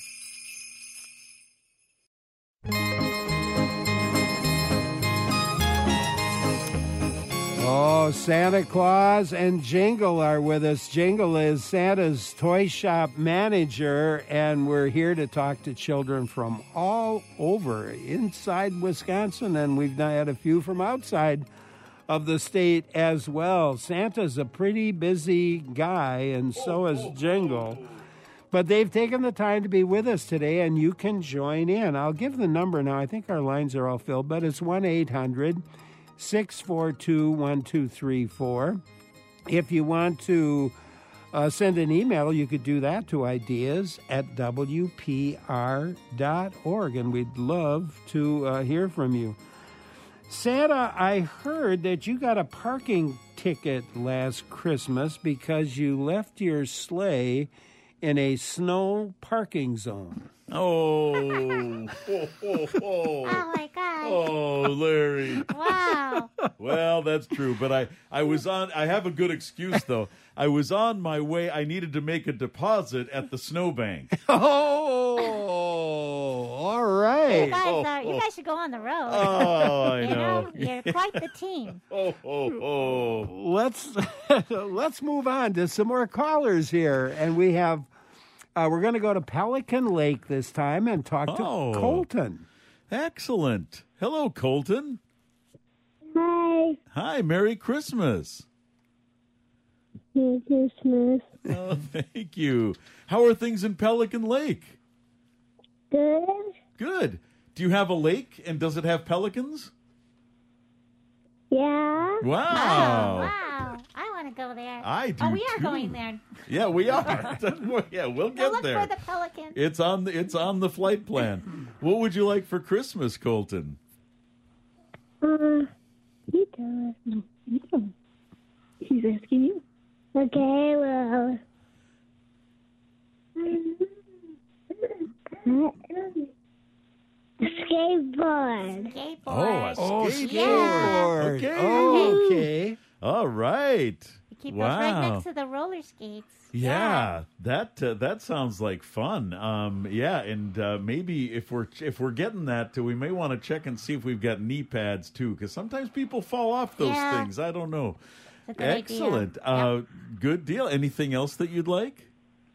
Oh, Santa Claus and Jingle are with us. Jingle is Santa's toy shop manager, and we're here to talk to children from all over inside Wisconsin, and we've had a few from outside of the state as well. Santa's a pretty busy guy, and so is Jingle. But they've taken the time to be with us today, and you can join in. I'll give the number now. I think our lines are all filled, but it's one eight hundred six four two one two three four. If you want to uh, send an email, you could do that to ideas at w p r dot org, and we'd love to uh, hear from you. Santa, I heard that you got a parking ticket last Christmas because you left your sleigh in a snow parking zone. Oh, oh, oh, oh. Oh my gosh. Oh, Larry. Wow. Well, that's true, but I, I was on, I have a good excuse, though. I was on my way. I needed to make a deposit at the snowbank. Oh, all You right. guys, Oh, are, you oh. guys should go on the road. Oh, I you know. You're quite the team. Oh, oh, oh. Let's let's move on to some more callers here, and we have uh, we're going to go to Pelican Lake this time and talk Oh. to Colton. Excellent. Hello, Colton. Hi. Hi, Merry Christmas. Merry Christmas. Oh, thank you. How are things in Pelican Lake? Good. Good. Do you have a lake, and does it have pelicans? Yeah. Wow. Oh, wow. I want to go there. I do Oh, we are too. going there. Yeah, we are. yeah, we'll Go get look there. for the pelican. It's on the it's on the flight plan. What would you like for Christmas, Colton? Uh, you tell us. No, you tell us. He's asking you. Okay, well. Skateboard. Skateboard. Oh, a Oh, skateboard. skateboard. Okay. Oh, okay. All right. Keep those right Wow. next to the roller skates. Yeah, that uh, that sounds like fun. Um, yeah, and uh, maybe if we're if we're getting that, uh, we may want to check and see if we've got knee pads too, because sometimes people fall off those Yeah. things. I don't know. It's a good Excellent. idea. Uh, Good deal. Anything else that you'd like?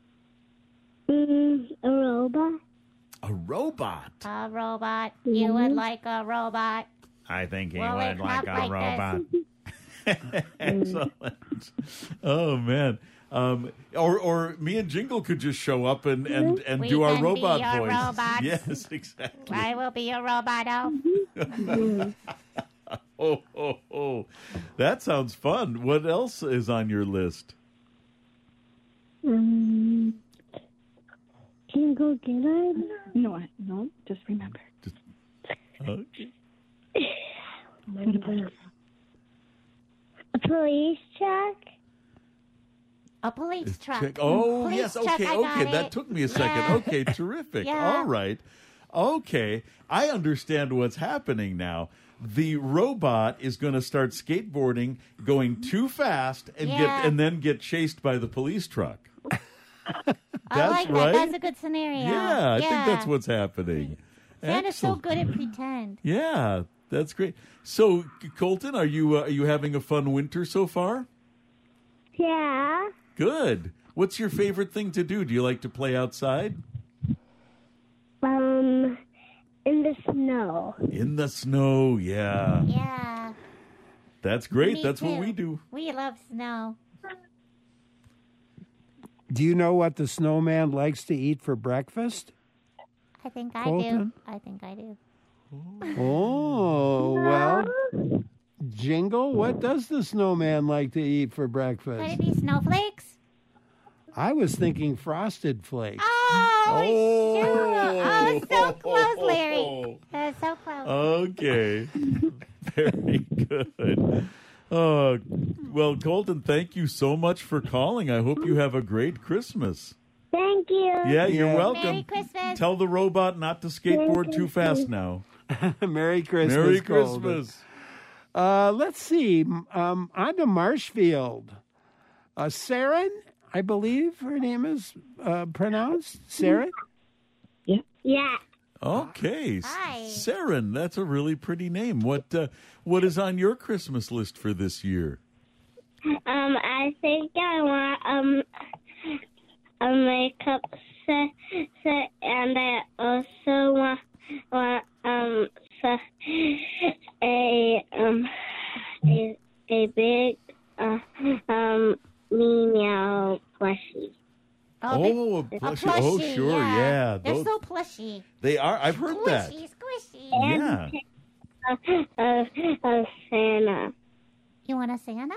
Mm, a robot. A robot. A robot. You would like a robot. I think he Well, would it's like not a like robot. Excellent. Oh man. Um, or or me and Jingle could just show up and and, and We do our can be robot your voice. robots. Yes, exactly. I will be a robot. Oh, oh, oh. That sounds fun. What else is on your list? Um, can you go get it? No, I- no. Just remember. Okay. A police truck. A police truck. Check- Oh, Police yes. truck, Okay, I got okay. That it. took me a second. Yeah. Okay, terrific. Yeah. All right. Okay. I understand what's happening now. The robot is going to start skateboarding, going too fast, and Yeah. get and then get chased by the police truck. I That's like right. that. That's a good scenario. Yeah, I think that's what's happening. Santa's so Excellent. good at pretend. Yeah, that's great. So, Colton, are you uh, are you having a fun winter so far? Yeah. Good. What's your favorite thing to do? Do you like to play outside? Um, in the snow. In the snow, yeah. Yeah. That's great. Me That's what too. we do. We love snow. Do you know what the snowman likes to eat for breakfast? I think I Colton? do. I think I do. Oh, well, Jingle, what does the snowman like to eat for Could breakfast? it be snowflakes? I was thinking frosted flakes. Oh, Oh. shoot. Oh, so close, Larry. That's so close. Okay. Very good. Oh, well, Colton, thank you so much for calling. I hope you have a great Christmas. Thank you. Yeah, you're Yeah. welcome. Merry Christmas. Tell the robot not to skateboard too fast now. Merry Christmas. Merry Colton. Christmas. Uh, let's see. Um, on to Marshfield. Uh, Saren, I believe her name is uh, pronounced. Saren? Yeah. Okay. Hi. Saren, that's a really pretty name. What uh, what is on your Christmas list for this year? Um, I think I want um a makeup set, set and I also want want um so, a um a a big uh, um meow plushie. Oh, a big- plushie. Oh, sure, yeah. They're Those- so plushy. They are. I've heard that. Squishy, squishy. Yeah. Uh, uh, uh, Santa. You want a Santa?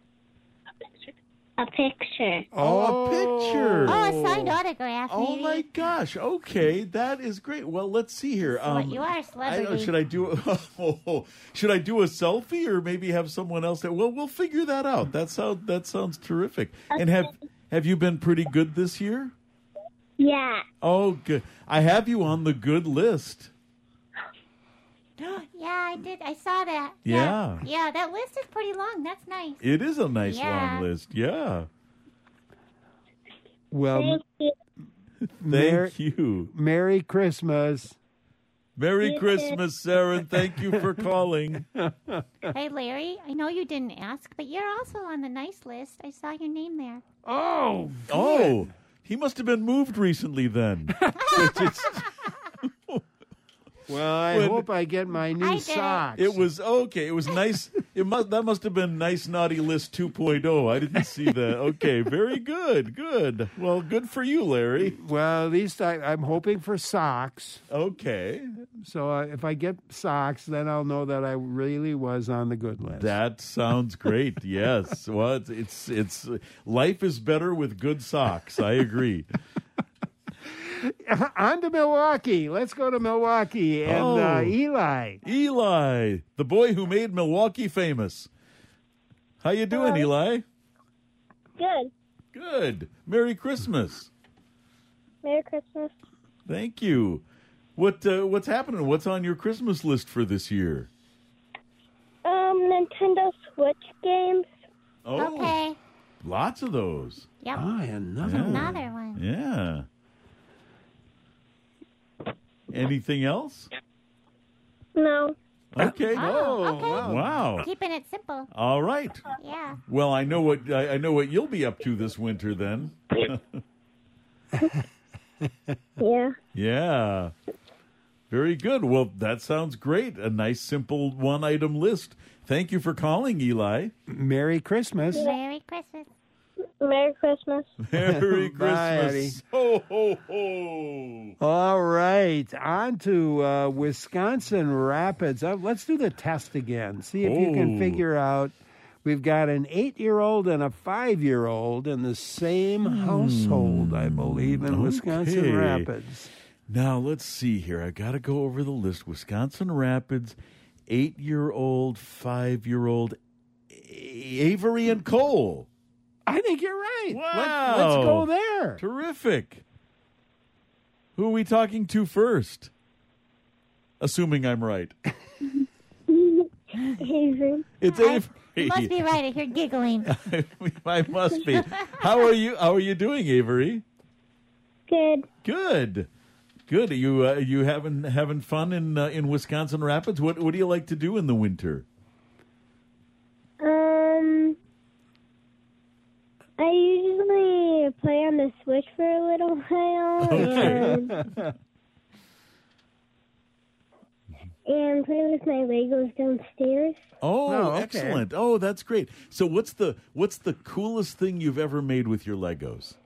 A picture. Oh, a picture. Oh, a signed autograph, Oh maybe. my gosh! Okay, that is great. Well, let's see here. So what, Um, you are a I celebrity. don't, should I do? Oh, should I do a selfie or maybe have someone else? That, well, we'll figure that out. That sounds that sounds terrific. And have have you been pretty good this year? Yeah. Oh, good. I have you on the good list. Yeah, I did. I saw that. Yeah. Yeah, that list is pretty long. That's nice. It is a nice Yeah. long list. Yeah. Well, Thank you. Thank Mer- you. Merry Christmas. Merry Yeah. Christmas, Sarah. Thank you for calling. Hey, Larry, I know you didn't ask, but you're also on the nice list. I saw your name there. Oh, Oh, he must have been moved recently then. well, I When- hope I get my new I did. socks. It was okay. It was nice. It must that must have been nice naughty list two point oh. I didn't see that. Okay, very good. Good. Well, good for you, Larry. Well, at least I, I'm hoping for socks. Okay. So uh, if I get socks, then I'll know that I really was on the good list. That sounds great. Yes. Well, it's it's, it's life is better with good socks. I agree. On to Milwaukee. Let's go to Milwaukee and Oh. uh, Eli. Eli, the boy who made Milwaukee famous. How you doing, Eli? Good. Good. Merry Christmas. Merry Christmas. Thank you. What uh, what's happening? What's on your Christmas list for this year? Um, Nintendo Switch games. Oh, Okay. lots of those. Yep. Oh, another Yeah. one. Another one. Yeah. Anything else? No. Okay. Oh, okay. Wow. Keeping it simple. All right. Yeah. Well, I know what I, I know what you'll be up to this winter then. Yeah. Yeah. Very good. Well, that sounds great. A nice, simple one-item list. Thank you for calling, Eli. Merry Christmas. Merry Christmas. Merry Christmas. Merry Bye, Eddie. Christmas. Ho, ho, ho. All right, on to uh, Wisconsin Rapids. Uh, let's do the test again. See if you can Oh. figure out. We've got an eight-year-old and a five-year-old in the same household, I believe, in Wisconsin Okay. Rapids. Now, let's see here. I got to go over the list. Wisconsin Rapids, eight-year-old, five-year-old, Avery and Cole. I think you're right. Wow. Let's, let's go there. Terrific. Who are we talking to first? Assuming I'm right. Hazen. It's I- Avery. You must be right. I hear giggling. I must be. How are you? How are you doing, Avery? Good. Good. Good. Are you uh, you having having fun in uh, in Wisconsin Rapids? What what do you like to do in the winter? Um, I usually play on the Switch for a little while. Okay. And, and play with my Legos downstairs. Oh, Oh, okay. excellent. Oh, that's great. So what's the what's the coolest thing you've ever made with your Legos?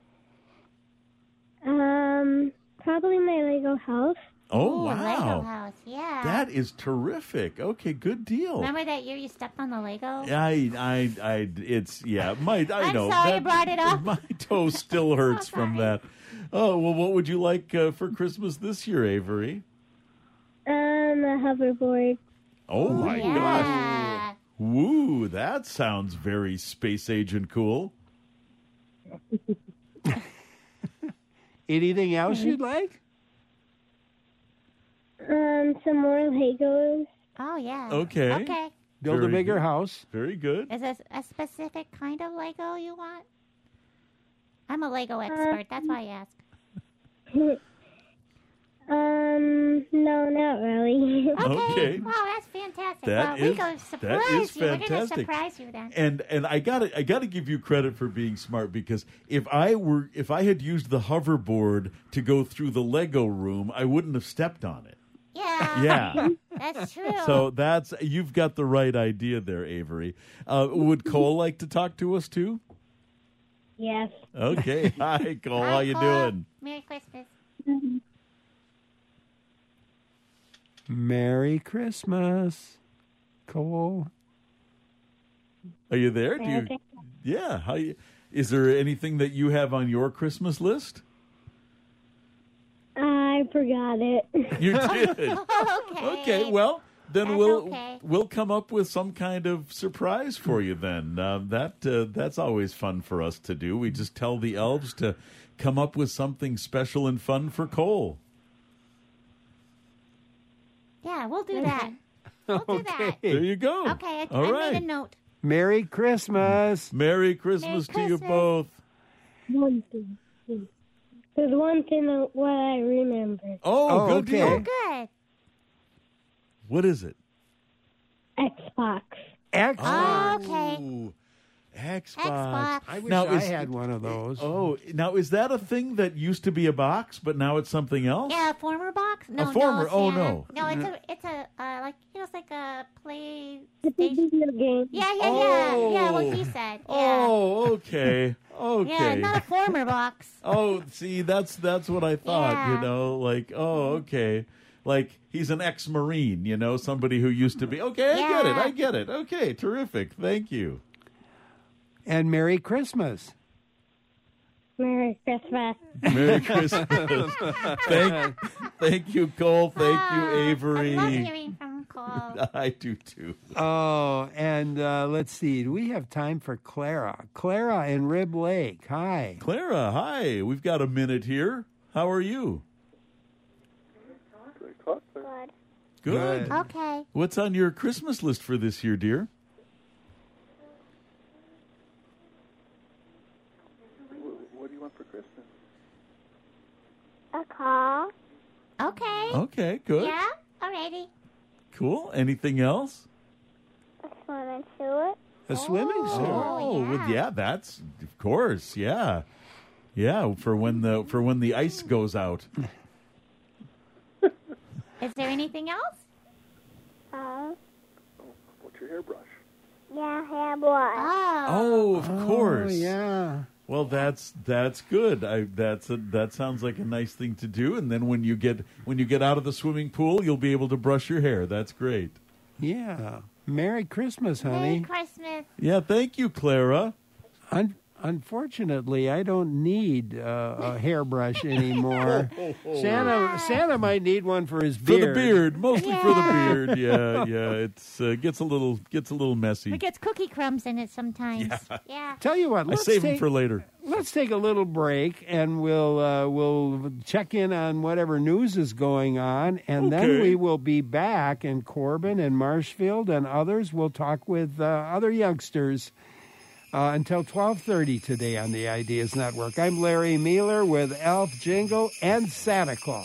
Um, probably my Lego house. Oh, Ooh, Lego wow. house. Yeah. That is terrific. Okay, good deal. Remember that year you stepped on the Lego? I, I, I, it's, yeah, my, I I'm know. sorry that- I brought it up. My toe still hurts from sorry. that. Oh, well, what would you like uh, for Christmas this year, Avery? Um, a hoverboard. Oh, my gosh. Yeah. Woo, that sounds very space agent cool. Anything else you'd like? Um, some more Legos. Oh, yeah. Okay. Okay. Build Very a bigger good. house. Very good. Is this a specific kind of Lego you want? I'm a Lego expert. That's why I ask. Um, no, not really. Okay. Okay. Wow, that's fantastic. That well, we is- go that surprise is you. We're going to fantastic. surprise you then. And and I got I got to give you credit for being smart, because if I were if I had used the hoverboard to go through the Lego room, I wouldn't have stepped on it. Yeah. Yeah. That's true. So that's you've got the right idea there, Avery. Uh, would Cole like to talk to us too? Yes. Okay. Hi, Cole. Hi, How you Cole. doing? Merry Christmas. Merry Christmas, Cole. Are you there? Do you? Okay. Yeah. How you? Is there anything that you have on your Christmas list? I forgot it. You did. Okay. Okay, well, then That's we'll okay. we'll come up with some kind of surprise for you. Then uh, that uh, that's always fun for us to do. We just tell the elves to come up with something special and fun for Cole. Yeah, we'll do that. We'll do that. There you go. Okay, I, All I right. made a note. Merry Christmas. Merry Christmas Merry to you Christmas. both. One thing. There's one thing that what I remember. Oh, Oh, good okay. Oh, deal. good. What is it? Xbox. Excellent. Okay. Ooh, Xbox. Xbox. I wish Now, I is- had one of those. Oh, now is that a thing that used to be a box, but now it's something else? Yeah, a former box? No, former- no. oh, Santa. no. No, it's a, it's a, uh, like, you know, it's like a It's a PlayStation. video game. Yeah, yeah, yeah. Yeah, what Oh. he said. Yeah. Oh, okay. Okay. Yeah, not a former box. Oh, see, that's that's what I thought, Yeah. you know, like, oh, okay. Like he's an ex-Marine, you know, somebody who used to be. Okay, I get it. Yeah. I get it. Okay, terrific. Thank you. And Merry Christmas. Merry Christmas. Merry Christmas. thank, thank you, Cole. Thank you, Ah, Avery. I love hearing from Cole. I do too. Oh, and uh, let's see. Do we have time for Clara? Clara in Rib Lake. Hi. Clara, hi. We've got a minute here. How are you? Good. Good. Good. Okay. What's on your Christmas list for this year, dear? a car. Okay. Okay, good. Yeah? Alrighty. Cool. Anything else? A swimming suit. A swimming suit. Oh, yeah. well, yeah, that's of course, yeah. Yeah, for when the for when the ice goes out. Is there anything else? Uh, What's your hairbrush? yeah, hairbrush. Oh. Oh, of course. Oh, yeah. Well, that's that's good. I that's a, that sounds like a nice thing to do. And then when you get when you get out of the swimming pool, you'll be able to brush your hair. That's great. Yeah. Merry Christmas, honey. Merry Christmas. Yeah, thank you, Clara. Un- unfortunately, I don't need uh, a hairbrush anymore. Santa Santa might need one for his For beard. the beard, mostly for the Yeah. beard. Yeah, yeah. It's uh, gets a little gets a little messy. It gets cookie crumbs in it sometimes. Yeah. Yeah. Tell you what, I let's save them take, for later. let's take a little break, and we'll uh, we'll check in on whatever news is going on, and then Okay. we will be back. And Corbin and Marshfield and others will talk with uh, other youngsters uh, until twelve thirty today on the Ideas Network. I'm Larry Mealer with Elf Jingle and Santa Claus.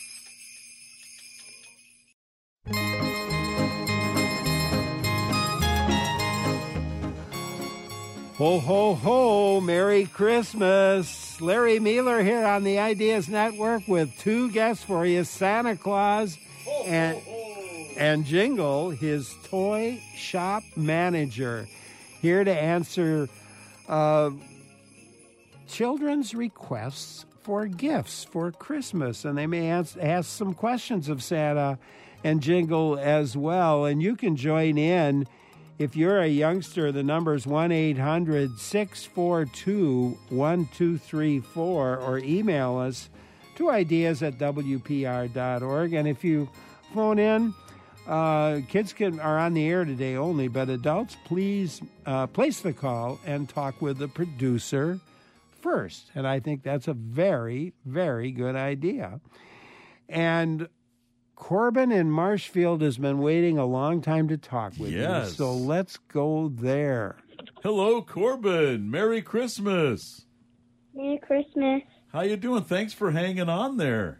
Ho, ho, ho, Merry Christmas. Larry Mealer here on the Ideas Network with two guests for you, Santa Claus and, and Jingle, his toy shop manager, here to answer uh, children's requests for gifts for Christmas. And they may ask, ask some questions of Santa and Jingle as well. And you can join in. If you're a youngster, the number is one eight hundred six four two one two three four, or email us to ideas at w p r dot org. And if you phone in, uh, kids can are on the air today only, but adults, please uh, place the call and talk with the producer first. And I think that's a very, very good idea. And Corbin in Marshfield has been waiting a long time to talk with Yes. you, so let's go there. Hello, Corbin. Merry Christmas. Merry Christmas. How you doing? Thanks for hanging on there.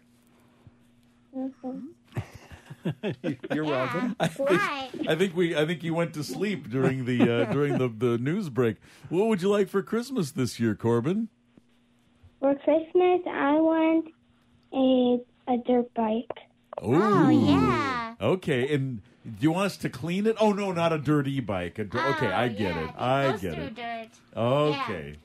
You're welcome. I think, Why? I think we. I think you went to sleep during the uh, during the, the news break. What would you like for Christmas this year, Corbin? For Christmas, I want a a dirt bike. Oh, yeah. Okay, and do you want us to clean it? Oh no, not a dirty bike. A dir- okay, Oh, I get yeah, it. it I goes get through it. dirt. Okay.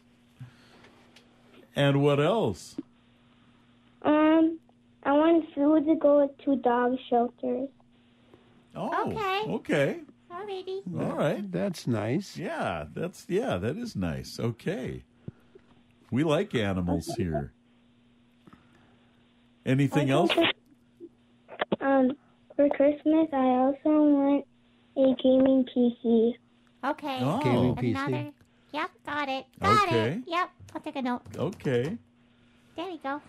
And what else? Um, I want food to go to dog shelters. Oh, Okay. okay. Alrighty. All right. That's nice. Yeah, that's yeah, that is nice. Okay. We like animals here. Anything else? Um, for Christmas, I also want a gaming P C. Okay. Oh. Gaming P C. Another. Yep, got it. Got Okay. it. Yep, I'll take a note. Okay. There we go.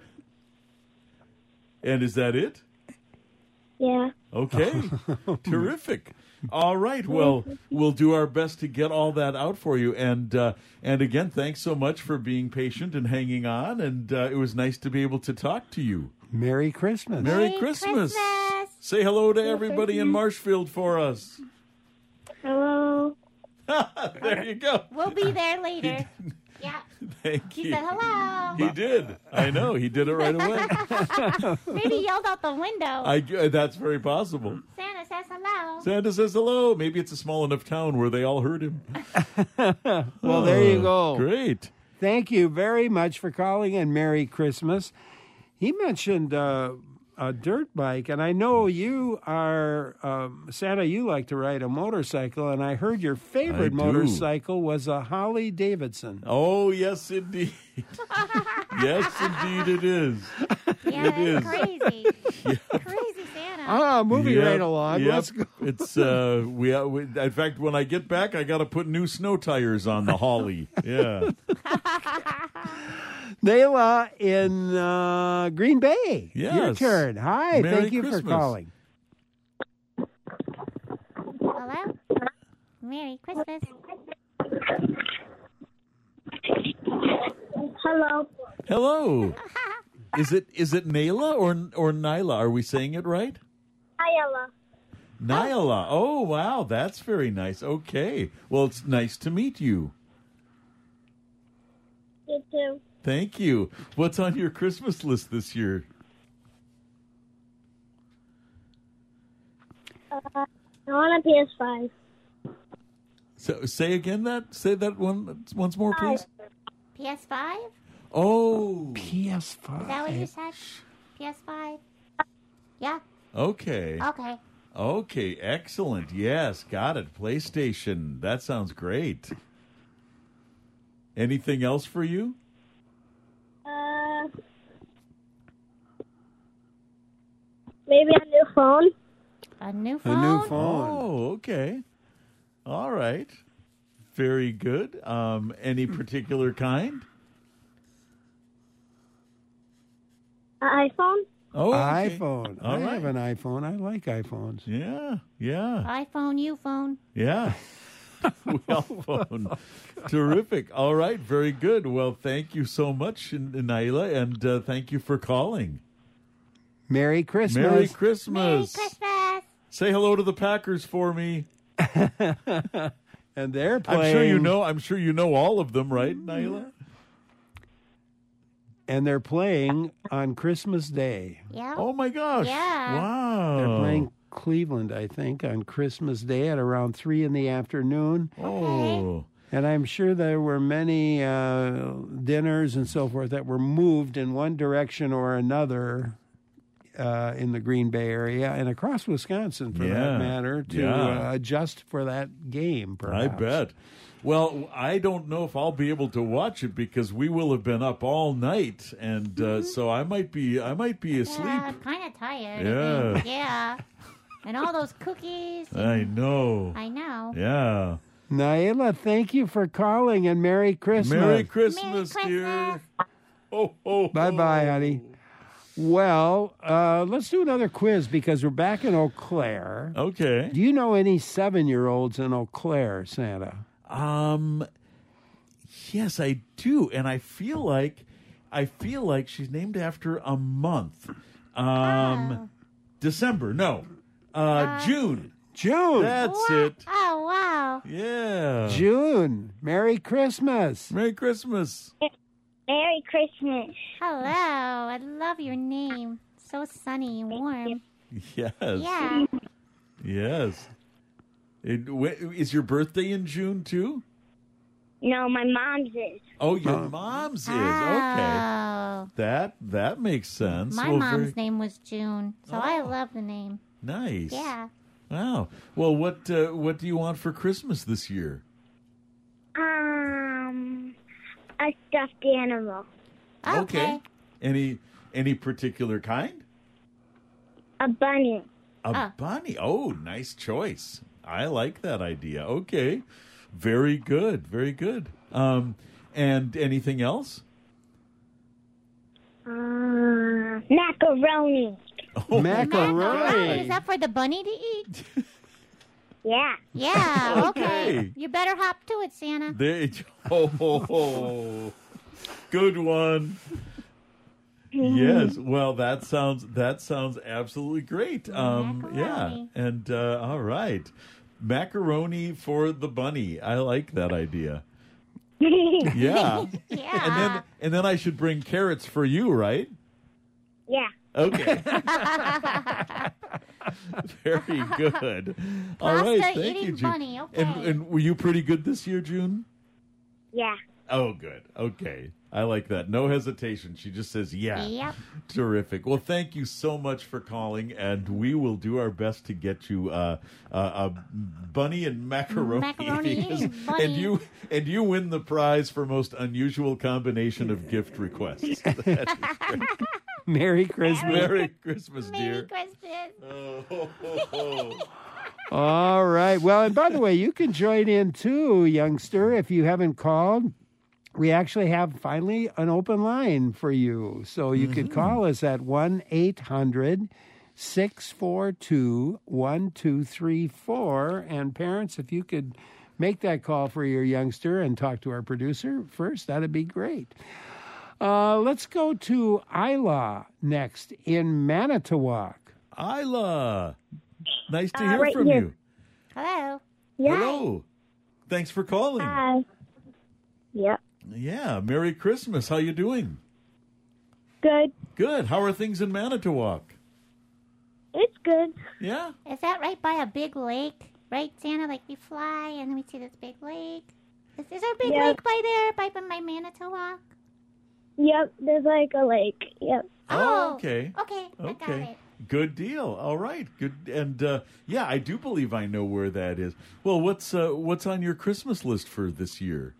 And is that it? Yeah. Okay. Terrific. All right. Well, we'll do our best to get all that out for you. And uh, and again, thanks so much for being patient and hanging on. And uh, it was nice to be able to talk to you. Merry Christmas. Merry, Merry Christmas. Christmas. Say hello to everybody in Marshfield for us. Hello. There you go. We'll be there later. Yeah. Thank He you. said hello. He did. I know. He did it right away. Maybe he yelled out the window. I, uh, that's very possible. Santa says hello. Santa says hello. Maybe it's a small enough town where they all heard him. Well, there you go. Great. Thank you very much for calling, and Merry Christmas. He mentioned uh, a dirt bike, and I know you are, um, Santa, you like to ride a motorcycle, and I heard your favorite I do. motorcycle was a Harley Davidson. Oh, yes, indeed. Yes, indeed it is. Yeah, It is. that's crazy. Crazy Santa. Ah, moving Yep, right along. yep. Let's go. It's uh, we, uh, we. In fact, when I get back, I got to put new snow tires on the Holly. Yeah. Nayla in uh, Green Bay. Your Yes. turn. Hi, Merry thank you Christmas. for calling. Hello? Merry Christmas. Hello. Hello. Is it is it Nayla or or Nyla? Are we saying it right? Ayala. Nyla. Oh, wow. That's very nice. Okay. Well, it's nice to meet you. You too. Thank you. What's on your Christmas list this year? Uh, I want a P S five. So, say again that. Say that one once more, please. P S five? Oh. P S five. Is that what you said? P S five? Yeah. Okay. Okay. Okay. Excellent. Yes. Got it. PlayStation. That sounds great. Anything else for you? Uh, maybe a new phone. A new A phone? new phone. Oh, okay. All right. Very good. Um, any particular kind? An iPhone. Oh, okay. iPhone. All I right. have an iPhone. I like iPhones. Yeah, yeah, iPhone, you phone. yeah. Well, phone. Terrific. All right, very good. Well, thank you so much, Naila, and uh, thank you for calling. Merry Christmas. Merry Christmas. Merry Christmas. Say hello to the Packers for me. And they're playing. I'm sure you know. I'm sure you know all of them, right, Naila? And they're playing on Christmas Day. Yeah. Oh my gosh! Yeah. Wow. They're playing Cleveland, I think, on Christmas Day at around three in the afternoon. Oh. And I'm sure there were many uh, dinners and so forth that were moved in one direction or another uh, in the Green Bay area and across Wisconsin, for Yeah. that matter, to Yeah. uh, adjust for that game, perhaps. I bet. Well, I don't know if I'll be able to watch it because we will have been up all night, and uh, so I might be I might be asleep. Yeah, I'm kind of tired. Yeah. I think. Yeah. And all those cookies. and- I know. I know. Yeah. Naila, thank you for calling, and Merry Christmas. Merry Christmas, Merry dear. Christmas. Oh, oh, Bye-bye, honey. Well, uh, let's do another quiz because we're back in Eau Claire. Okay. Do you know any seven-year-olds in Eau Claire, Santa? Um. Yes, I do, and I feel like I feel like she's named after a month. Um, Oh. December. No. Uh, June. June. That's What? it. Oh, wow. Yeah. June. Merry Christmas. Merry Christmas. Merry Christmas. Hello. I love your name. So sunny and warm. Yes. Yeah. Yes. It, wh- is your birthday in June too? No, my mom's is. Oh, your Oh. mom's is. Okay. Oh. That that makes sense. My Well, mom's very name was June, so I Oh. love the name. nice. Yeah. Wow. Well, what uh, what do you want for Christmas this year? Um, a stuffed animal. Okay. Any any particular kind? A bunny. A Ah. bunny. Oh, nice choice. I like that idea. Okay. Very good. Very good. Um, and anything else? Uh, macaroni. Oh, Macaroni. Is that for the bunny to eat? Yeah. Yeah. Okay. Okay. You better hop to it, Santa. There, oh, oh, oh. Good one. Yes. Well, that sounds that sounds absolutely great. Um, yeah. Macaroni. And uh, all right, macaroni for the bunny. I like that idea. Yeah. Yeah. And then and then I should bring carrots for you, right? Yeah. Okay. Very good. All right. Pasta Thank eating you, June. bunny, okay. And and were you pretty good this year, June? Yeah. Oh, good. Okay. I like that. No hesitation. She just says, yeah. Yep. Terrific. Well, thank you so much for calling, and we will do our best to get you uh, uh, a bunny and macaroni. Macaroni eating bunny. and you and you win the prize for most unusual combination of gift requests. That is great. Merry Christmas. Merry Christmas, Merry dear. Christmas. Oh, ho, ho, ho. All right. Well, and by the way, you can join in too, youngster, if you haven't called. We actually have finally an open line for you. So you could call us at one eight hundred six four two one two three four. And parents, if you could make that call for your youngster and talk to our producer first, that'd be great. Uh, let's go to Isla next in Manitowoc. Isla, nice to Uh, hear right from here. you. Hello. Yeah. Hello. Thanks for calling. Hi. Yep. Yeah, Merry Christmas. How you doing? Good. Good. How are things in Manitowoc? It's good. Yeah? Is that right by a big lake? Right, Santa? Like we fly and then we see this big lake. Is, is there a big Yep. lake by there, by, by my Manitowoc? Yep. There's like a lake. Yep. Oh, okay. Okay, I got Okay. it. Good deal. All right. Good. And uh, yeah, I do believe I know where that is. Well, what's uh, what's on your Christmas list for this year?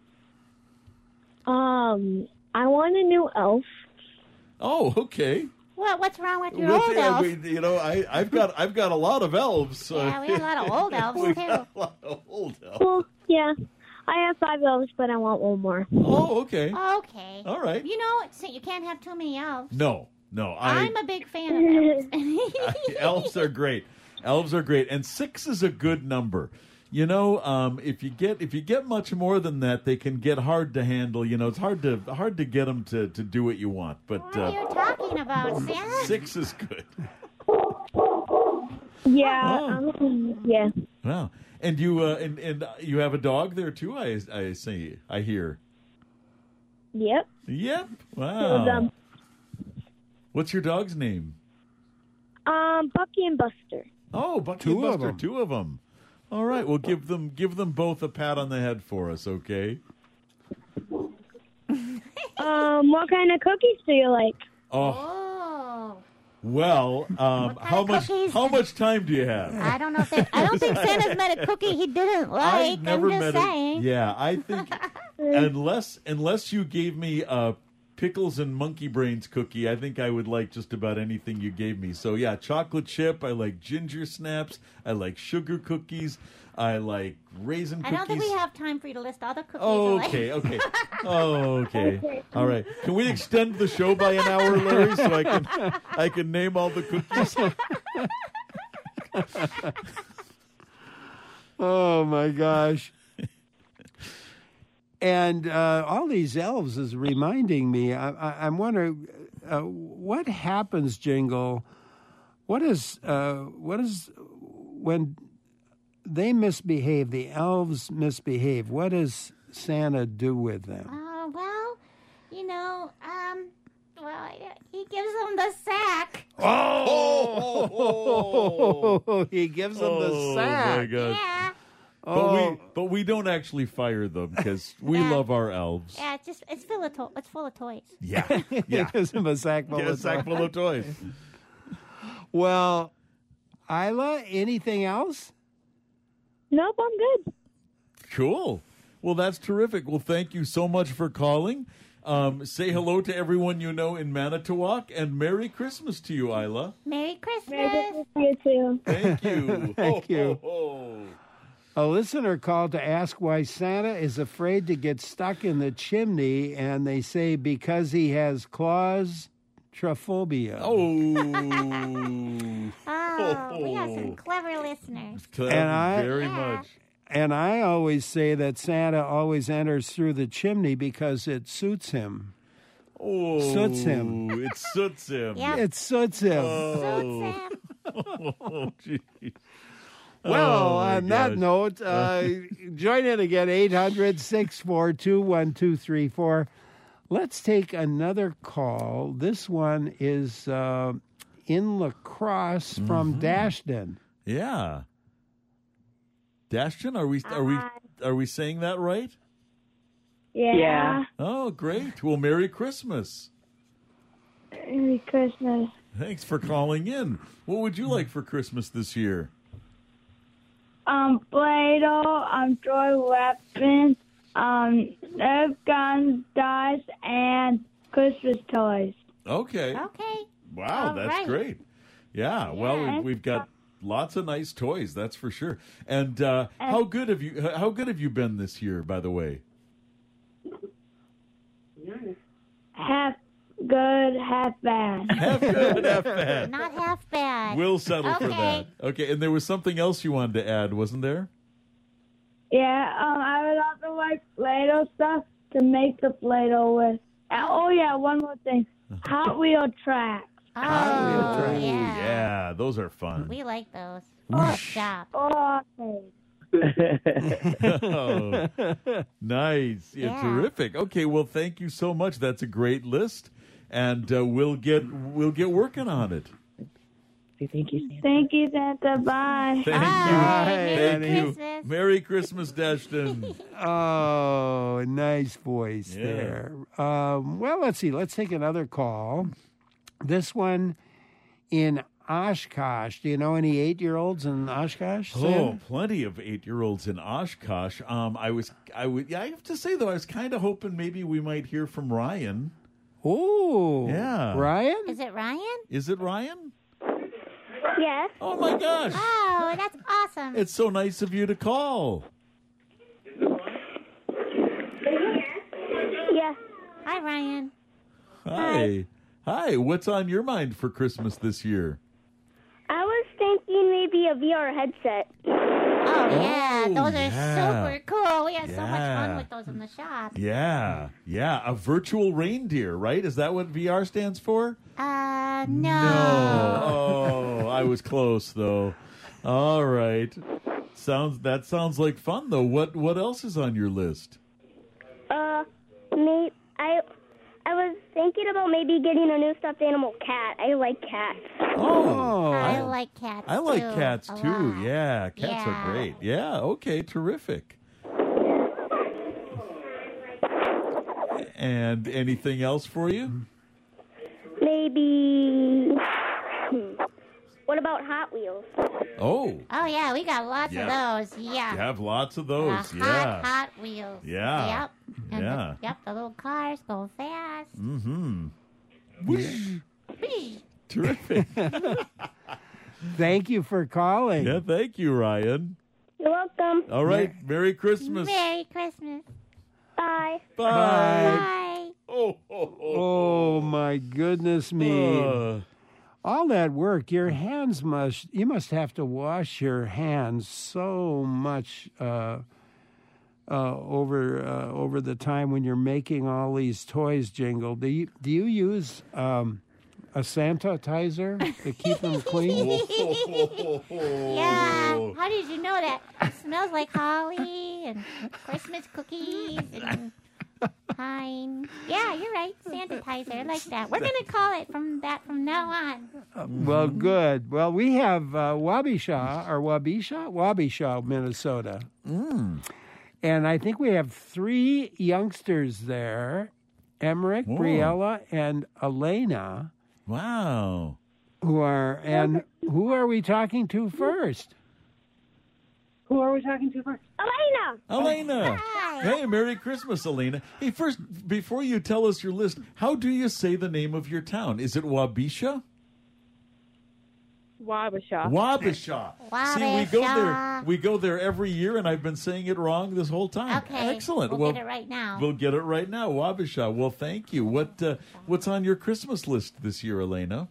Um, I want a new elf. Oh, okay. What? What's wrong with your What's- old yeah, elf? we- you know, I, I've got I've got a lot of elves. So Yeah, we have a lot of old elves, We've too. got a lot of old elves. Well, yeah. I have five elves, but I want one more. Oh, okay. Okay. All right. You know, so you can't have too many elves. No, no. I I'm a big fan of elves. elves are great. Elves are great, and six is a good number. You know, um, if you get if you get much more than that, they can get hard to handle. You know, it's hard to hard to get them to, to do what you want. But What are uh, you talking about, Santa? six is good. Yeah. Oh. Um, yeah. Wow. And you uh, and and you have a dog there too. I I see. I hear. Yep. Yep. Two of Wow. them. What's your dog's name? Um, Bucky and Buster. Oh, Bucky Two and of Buster. them. Two of them. All right. Well, give them give them both a pat on the head for us, okay? Um, what kind of cookies do you like? Oh, Oh. well. Um, What kind how of much cookies? how much time do you have? I don't know if they, I don't think Santa's met a cookie he didn't like. I've never I'm met just it. saying. Yeah, I think unless unless you gave me a pickles and monkey brains cookie, I think I would like just about anything you gave me. So yeah, chocolate chip. I like ginger snaps. I like sugar cookies. I like raisin I cookies. don't think we have time for you to list all the cookies. Oh, you like. okay, okay. Oh, okay. All right. Can we extend the show by an hour, Larry, so I can I can name all the cookies? Oh my gosh. And uh, all these elves is reminding me. I, I, I'm wondering uh, what happens, Jingle. What is uh, what is when they misbehave? The elves misbehave. What does Santa do with them? Uh, well, you know, um, well, he gives them the sack. Oh, he gives them the Oh, sack. my God. Yeah. But Oh. we but we don't actually fire them because we Yeah. love our elves. Yeah, it's just it's full of to- it's full of toys. Yeah, He yeah. gives them a sack full Get a of sack toys. full of toys. Well, Isla, anything else? Nope, I'm good. Cool. Well, that's terrific. Well, thank you so much for calling. Um, say hello to everyone you know in Manitowoc, and Merry Christmas to you, Isla. Merry Christmas. Merry Christmas to you too. Thank you. Thank Ho, you. ho, ho. A listener called to ask why Santa is afraid to get stuck in the chimney, and they say because he has claustrophobia. Oh. Oh, we have some clever listeners. And I- very Yeah. much. And I always say that Santa always enters through the chimney because it suits him. Oh, Suits him. It suits him. Yeah. It suits him. Suits him. Oh, geez. Well, Oh, my on that gosh. note, uh, join in again, eight hundred, six four two, one two three four. Let's take another call. This one is uh, in La Crosse from Mm-hmm. Dashton. Yeah. Dashton, are we are we are we saying that right? Yeah. Yeah. Oh, great. Well, Merry Christmas. Merry Christmas. Thanks for calling in. What would you like for Christmas this year? Um, Play-Doh, um, toy weapons, um, Nerf guns, dice, and Christmas toys. Okay. Okay. Wow, All that's right. great. Yeah, well, Yeah. we- we've got lots of nice toys, that's for sure. And uh, how good have you how good have you been this year, by the way? Half good, half bad. Half good, half bad. Not half bad. We'll settle for Okay. that. Okay, and there was something else you wanted to add, wasn't there? Yeah, um, I would also like Play-Doh stuff to make the Play-Doh with, Uh, oh, yeah, one more thing. Hot Wheel tracks. Oh, Oh, yeah. yeah, those are fun. We like those. Oh, shop. Oh, okay. Oh, nice. Yeah, Yeah. terrific. Okay, well, thank you so much. That's a great list, and uh, we'll get we'll get working on it. Thank you, Santa. Thank you, Santa. Bye. Thank Bye. you. Merry Thank you. Christmas. Merry Christmas, Dashton. Oh, nice voice Yeah. there. Um, well, let's see. Let's take another call. This one in Oshkosh. Do you know any eight-year-olds in Oshkosh? Oh, Sam? plenty of eight-year-olds in Oshkosh. Um, I was, I would, yeah, I have to say though, I was kind of hoping maybe we might hear from Ryan. Oh, Yeah. Ryan? Is it Ryan? Is it Ryan? Yes. Oh my gosh! Oh, that's awesome. It's so nice of you to call. Yes. Hi, Ryan. Hi, hi. What's on your mind for Christmas this year? I was thinking maybe a V R headset. Oh, yeah. Oh, Those are yeah. super cool. We had so much Yeah. fun with those in the shop. Yeah, yeah. A virtual reindeer, right? Is that what V R stands for? Uh, no. Oh, I was close though. All right. Sounds that sounds like fun though. What what else is on your list? Uh, may I, I was thinking about maybe getting a new stuffed animal cat. I like cats. Oh, I, I, like cats, I like too, cats a too. lot. Yeah, cats Yeah. are great. Yeah, okay, terrific. And anything else for you? Maybe. Hmm. What about Hot Wheels? Oh, Oh, yeah. We got lots Yeah. of those. Yeah. you have lots of The those. hot, Yeah. hot wheels. Yeah. Yep. And Yeah. The, yep. The little cars go fast. Mm-hmm. Whee! Terrific. Thank you for calling. Yeah, thank you, Ryan. You're welcome. All right, Merry Christmas. Merry Christmas. Bye. Bye. Bye. Oh, oh, oh. Oh, my goodness me. Uh, All that work, your hands must, you must have to wash your hands so much uh, uh, over uh, over the time when you're making all these toys, Jingle. Do you, do you use um, a sanitizer to keep them clean? Yeah. How did you know that? It smells like holly and Christmas cookies and pine. Yeah, you're right. Sanitizer. I like that. We're going to call it from that from now on. Well, good. Well, we have uh, Wabisha, or Wabisha? Wabisha, Minnesota. mm. And I think we have three youngsters there, Emmerich, Whoa. Briella, and Elena, Wow. who are, and who are we talking to first? Who are we talking to first? Elena. Elena. Hi. Hey, Merry Christmas, Elena. Hey, first, before you tell us your list, how do you say the name of your town? Is it Wabisha? Wabasha. Wabisha. See, we go there. Wabisha. We go there every year, and I've been saying it wrong this whole time. Okay. Excellent. We'll, well, get it right now. We'll get it right now, Wabisha. Well, thank you. What uh, What's on your Christmas list this year, Elena?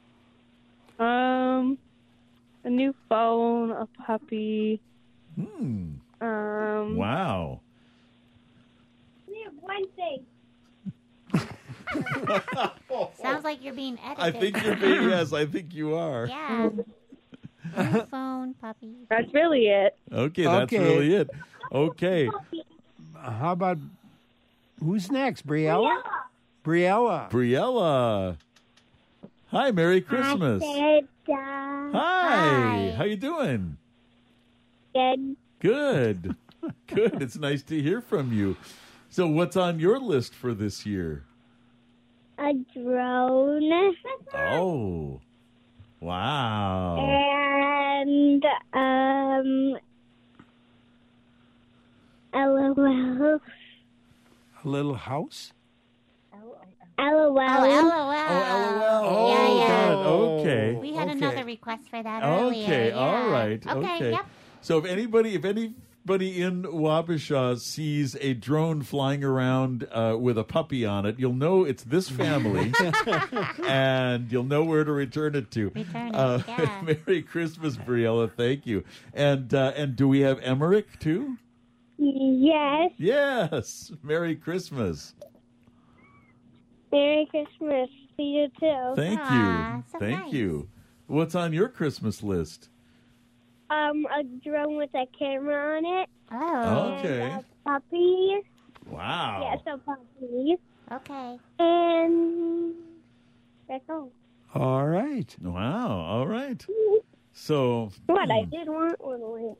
Um, a new phone, a puppy. Hmm. Um, Wow. We have one thing. Sounds like you're being edited. I think you're being, yes, I think you are. Yeah. New phone, puppy. that's really it. Okay, that's Okay. really it. Okay. How about, who's next? Briella? Briella. Briella. Hi, Merry Christmas. Santa. Hi. Hi. How you doing? Good. Good. Good. It's nice to hear from you. So what's on your list for this year? A drone. Oh. Wow. And, um, LOL. A little house? LOL. Oh, LOL. Oh, LOL. Yeah, yeah. good. Okay. We had Okay. another request for that earlier. Okay, yeah. all right. Okay, Okay. yep. So if anybody if anybody in Wabasha sees a drone flying around uh, with a puppy on it, you'll know it's this family and you'll know where to return it to. Return it, Uh, yeah. Merry Christmas, Briella. Thank you. And uh, and do we have Emmerich too? Yes. Yes. Merry Christmas. Merry Christmas to you too. Thank Aw, you. so Thank nice. you. What's on your Christmas list? Um, a drone with a camera on it. Oh. Okay. And a puppy. Wow. Yes, a puppy. Okay. And that's all. All right. Wow. All right. So. What I hmm, did want was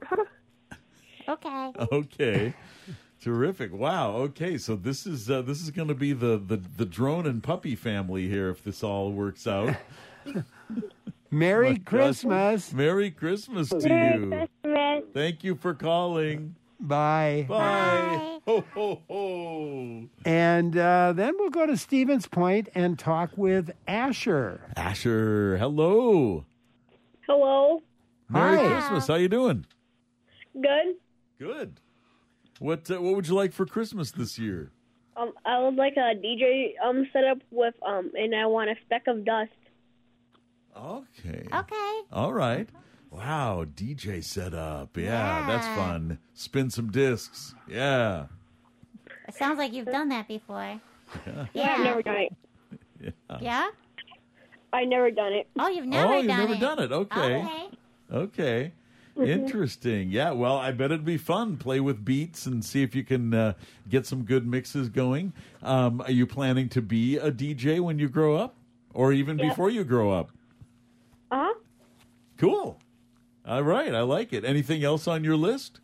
Okay. Okay. Terrific. Wow. Okay. So this is uh, this is going to be the, the the drone and puppy family here if this all works out. Merry My gosh. Christmas. Merry Christmas to Merry you. Christmas. Thank you for calling. Bye. Bye. Ho ho ho. And uh, then we'll go to Stevens Point and talk with Asher. Asher, hello. Hello. Merry Hi. Christmas. How you doing? Good. Good. What uh, what would you like for Christmas this year? Um, I would like a D J um setup with um, and I want a speck of dust. Okay. Okay. All right. Wow, D J setup. Yeah, Yeah. that's fun. Spin some discs. Yeah. It sounds like you've done that before. Yeah. Yeah. I've never done it. Yeah. Yeah? I've never done it. Oh, you've never oh, you've done never it. done it. Okay. Okay. Okay. Interesting. Yeah, well, I bet it'd be fun. Play with beats and see if you can uh, get some good mixes going. Um, are you planning to be a D J when you grow up? Or even Yeah. before you grow up? Uh huh. Cool. All right, I like it. Anything else on your list?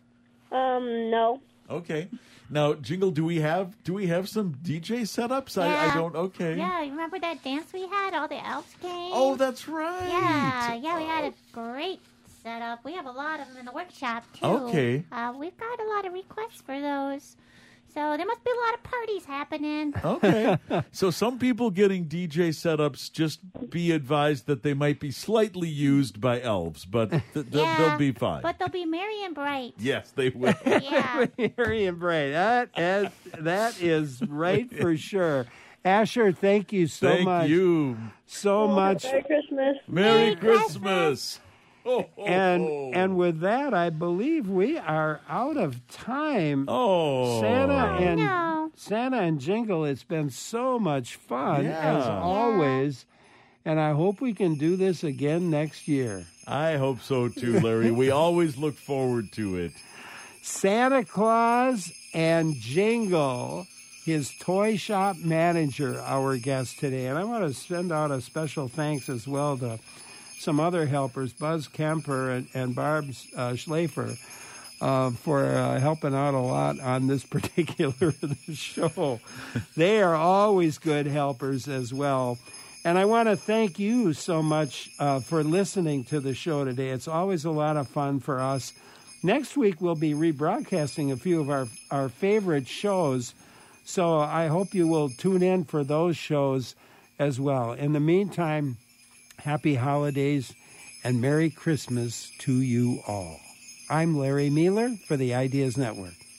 Um, no. Okay. Now, Jingle, do we have do we have some D J setups? I, I Yeah. don't. Okay. Yeah, you remember that dance we had? All the elves came? Oh, that's right. Yeah, yeah, we had a great setup. We have a lot of them in the workshop, too. Okay. Uh, we've got a lot of requests for those. So there must be a lot of parties happening. Okay. So some people getting D J setups, just be advised that they might be slightly used by elves, but th- th- Yeah, they'll be fine. But they'll be merry and bright. Yes, they will. Yeah. Merry and bright. That is, that is right for sure. Asher, thank you so Thank much. you. So much. Merry Christmas. Merry, Merry Christmas. Christmas. Ho, ho, And ho. and with that, I believe we are out of time. oh, Santa and no. Santa and Jingle, it's been so much fun Yeah. as always. And I hope we can do this again next year. I hope so too, Larry. We always look forward to it. Santa Claus and Jingle, his toy shop manager, our guest today. And I want to send out a special thanks as well to some other helpers, Buzz Kemper and, and Barb uh, Schlafer, uh, for uh, helping out a lot on this particular show. They are always good helpers as well. And I want to thank you so much uh, for listening to the show today. It's always a lot of fun for us. Next week, we'll be rebroadcasting a few of our, our favorite shows. So I hope you will tune in for those shows as well. In the meantime, happy holidays and Merry Christmas to you all. I'm Larry Mealer for the Ideas Network.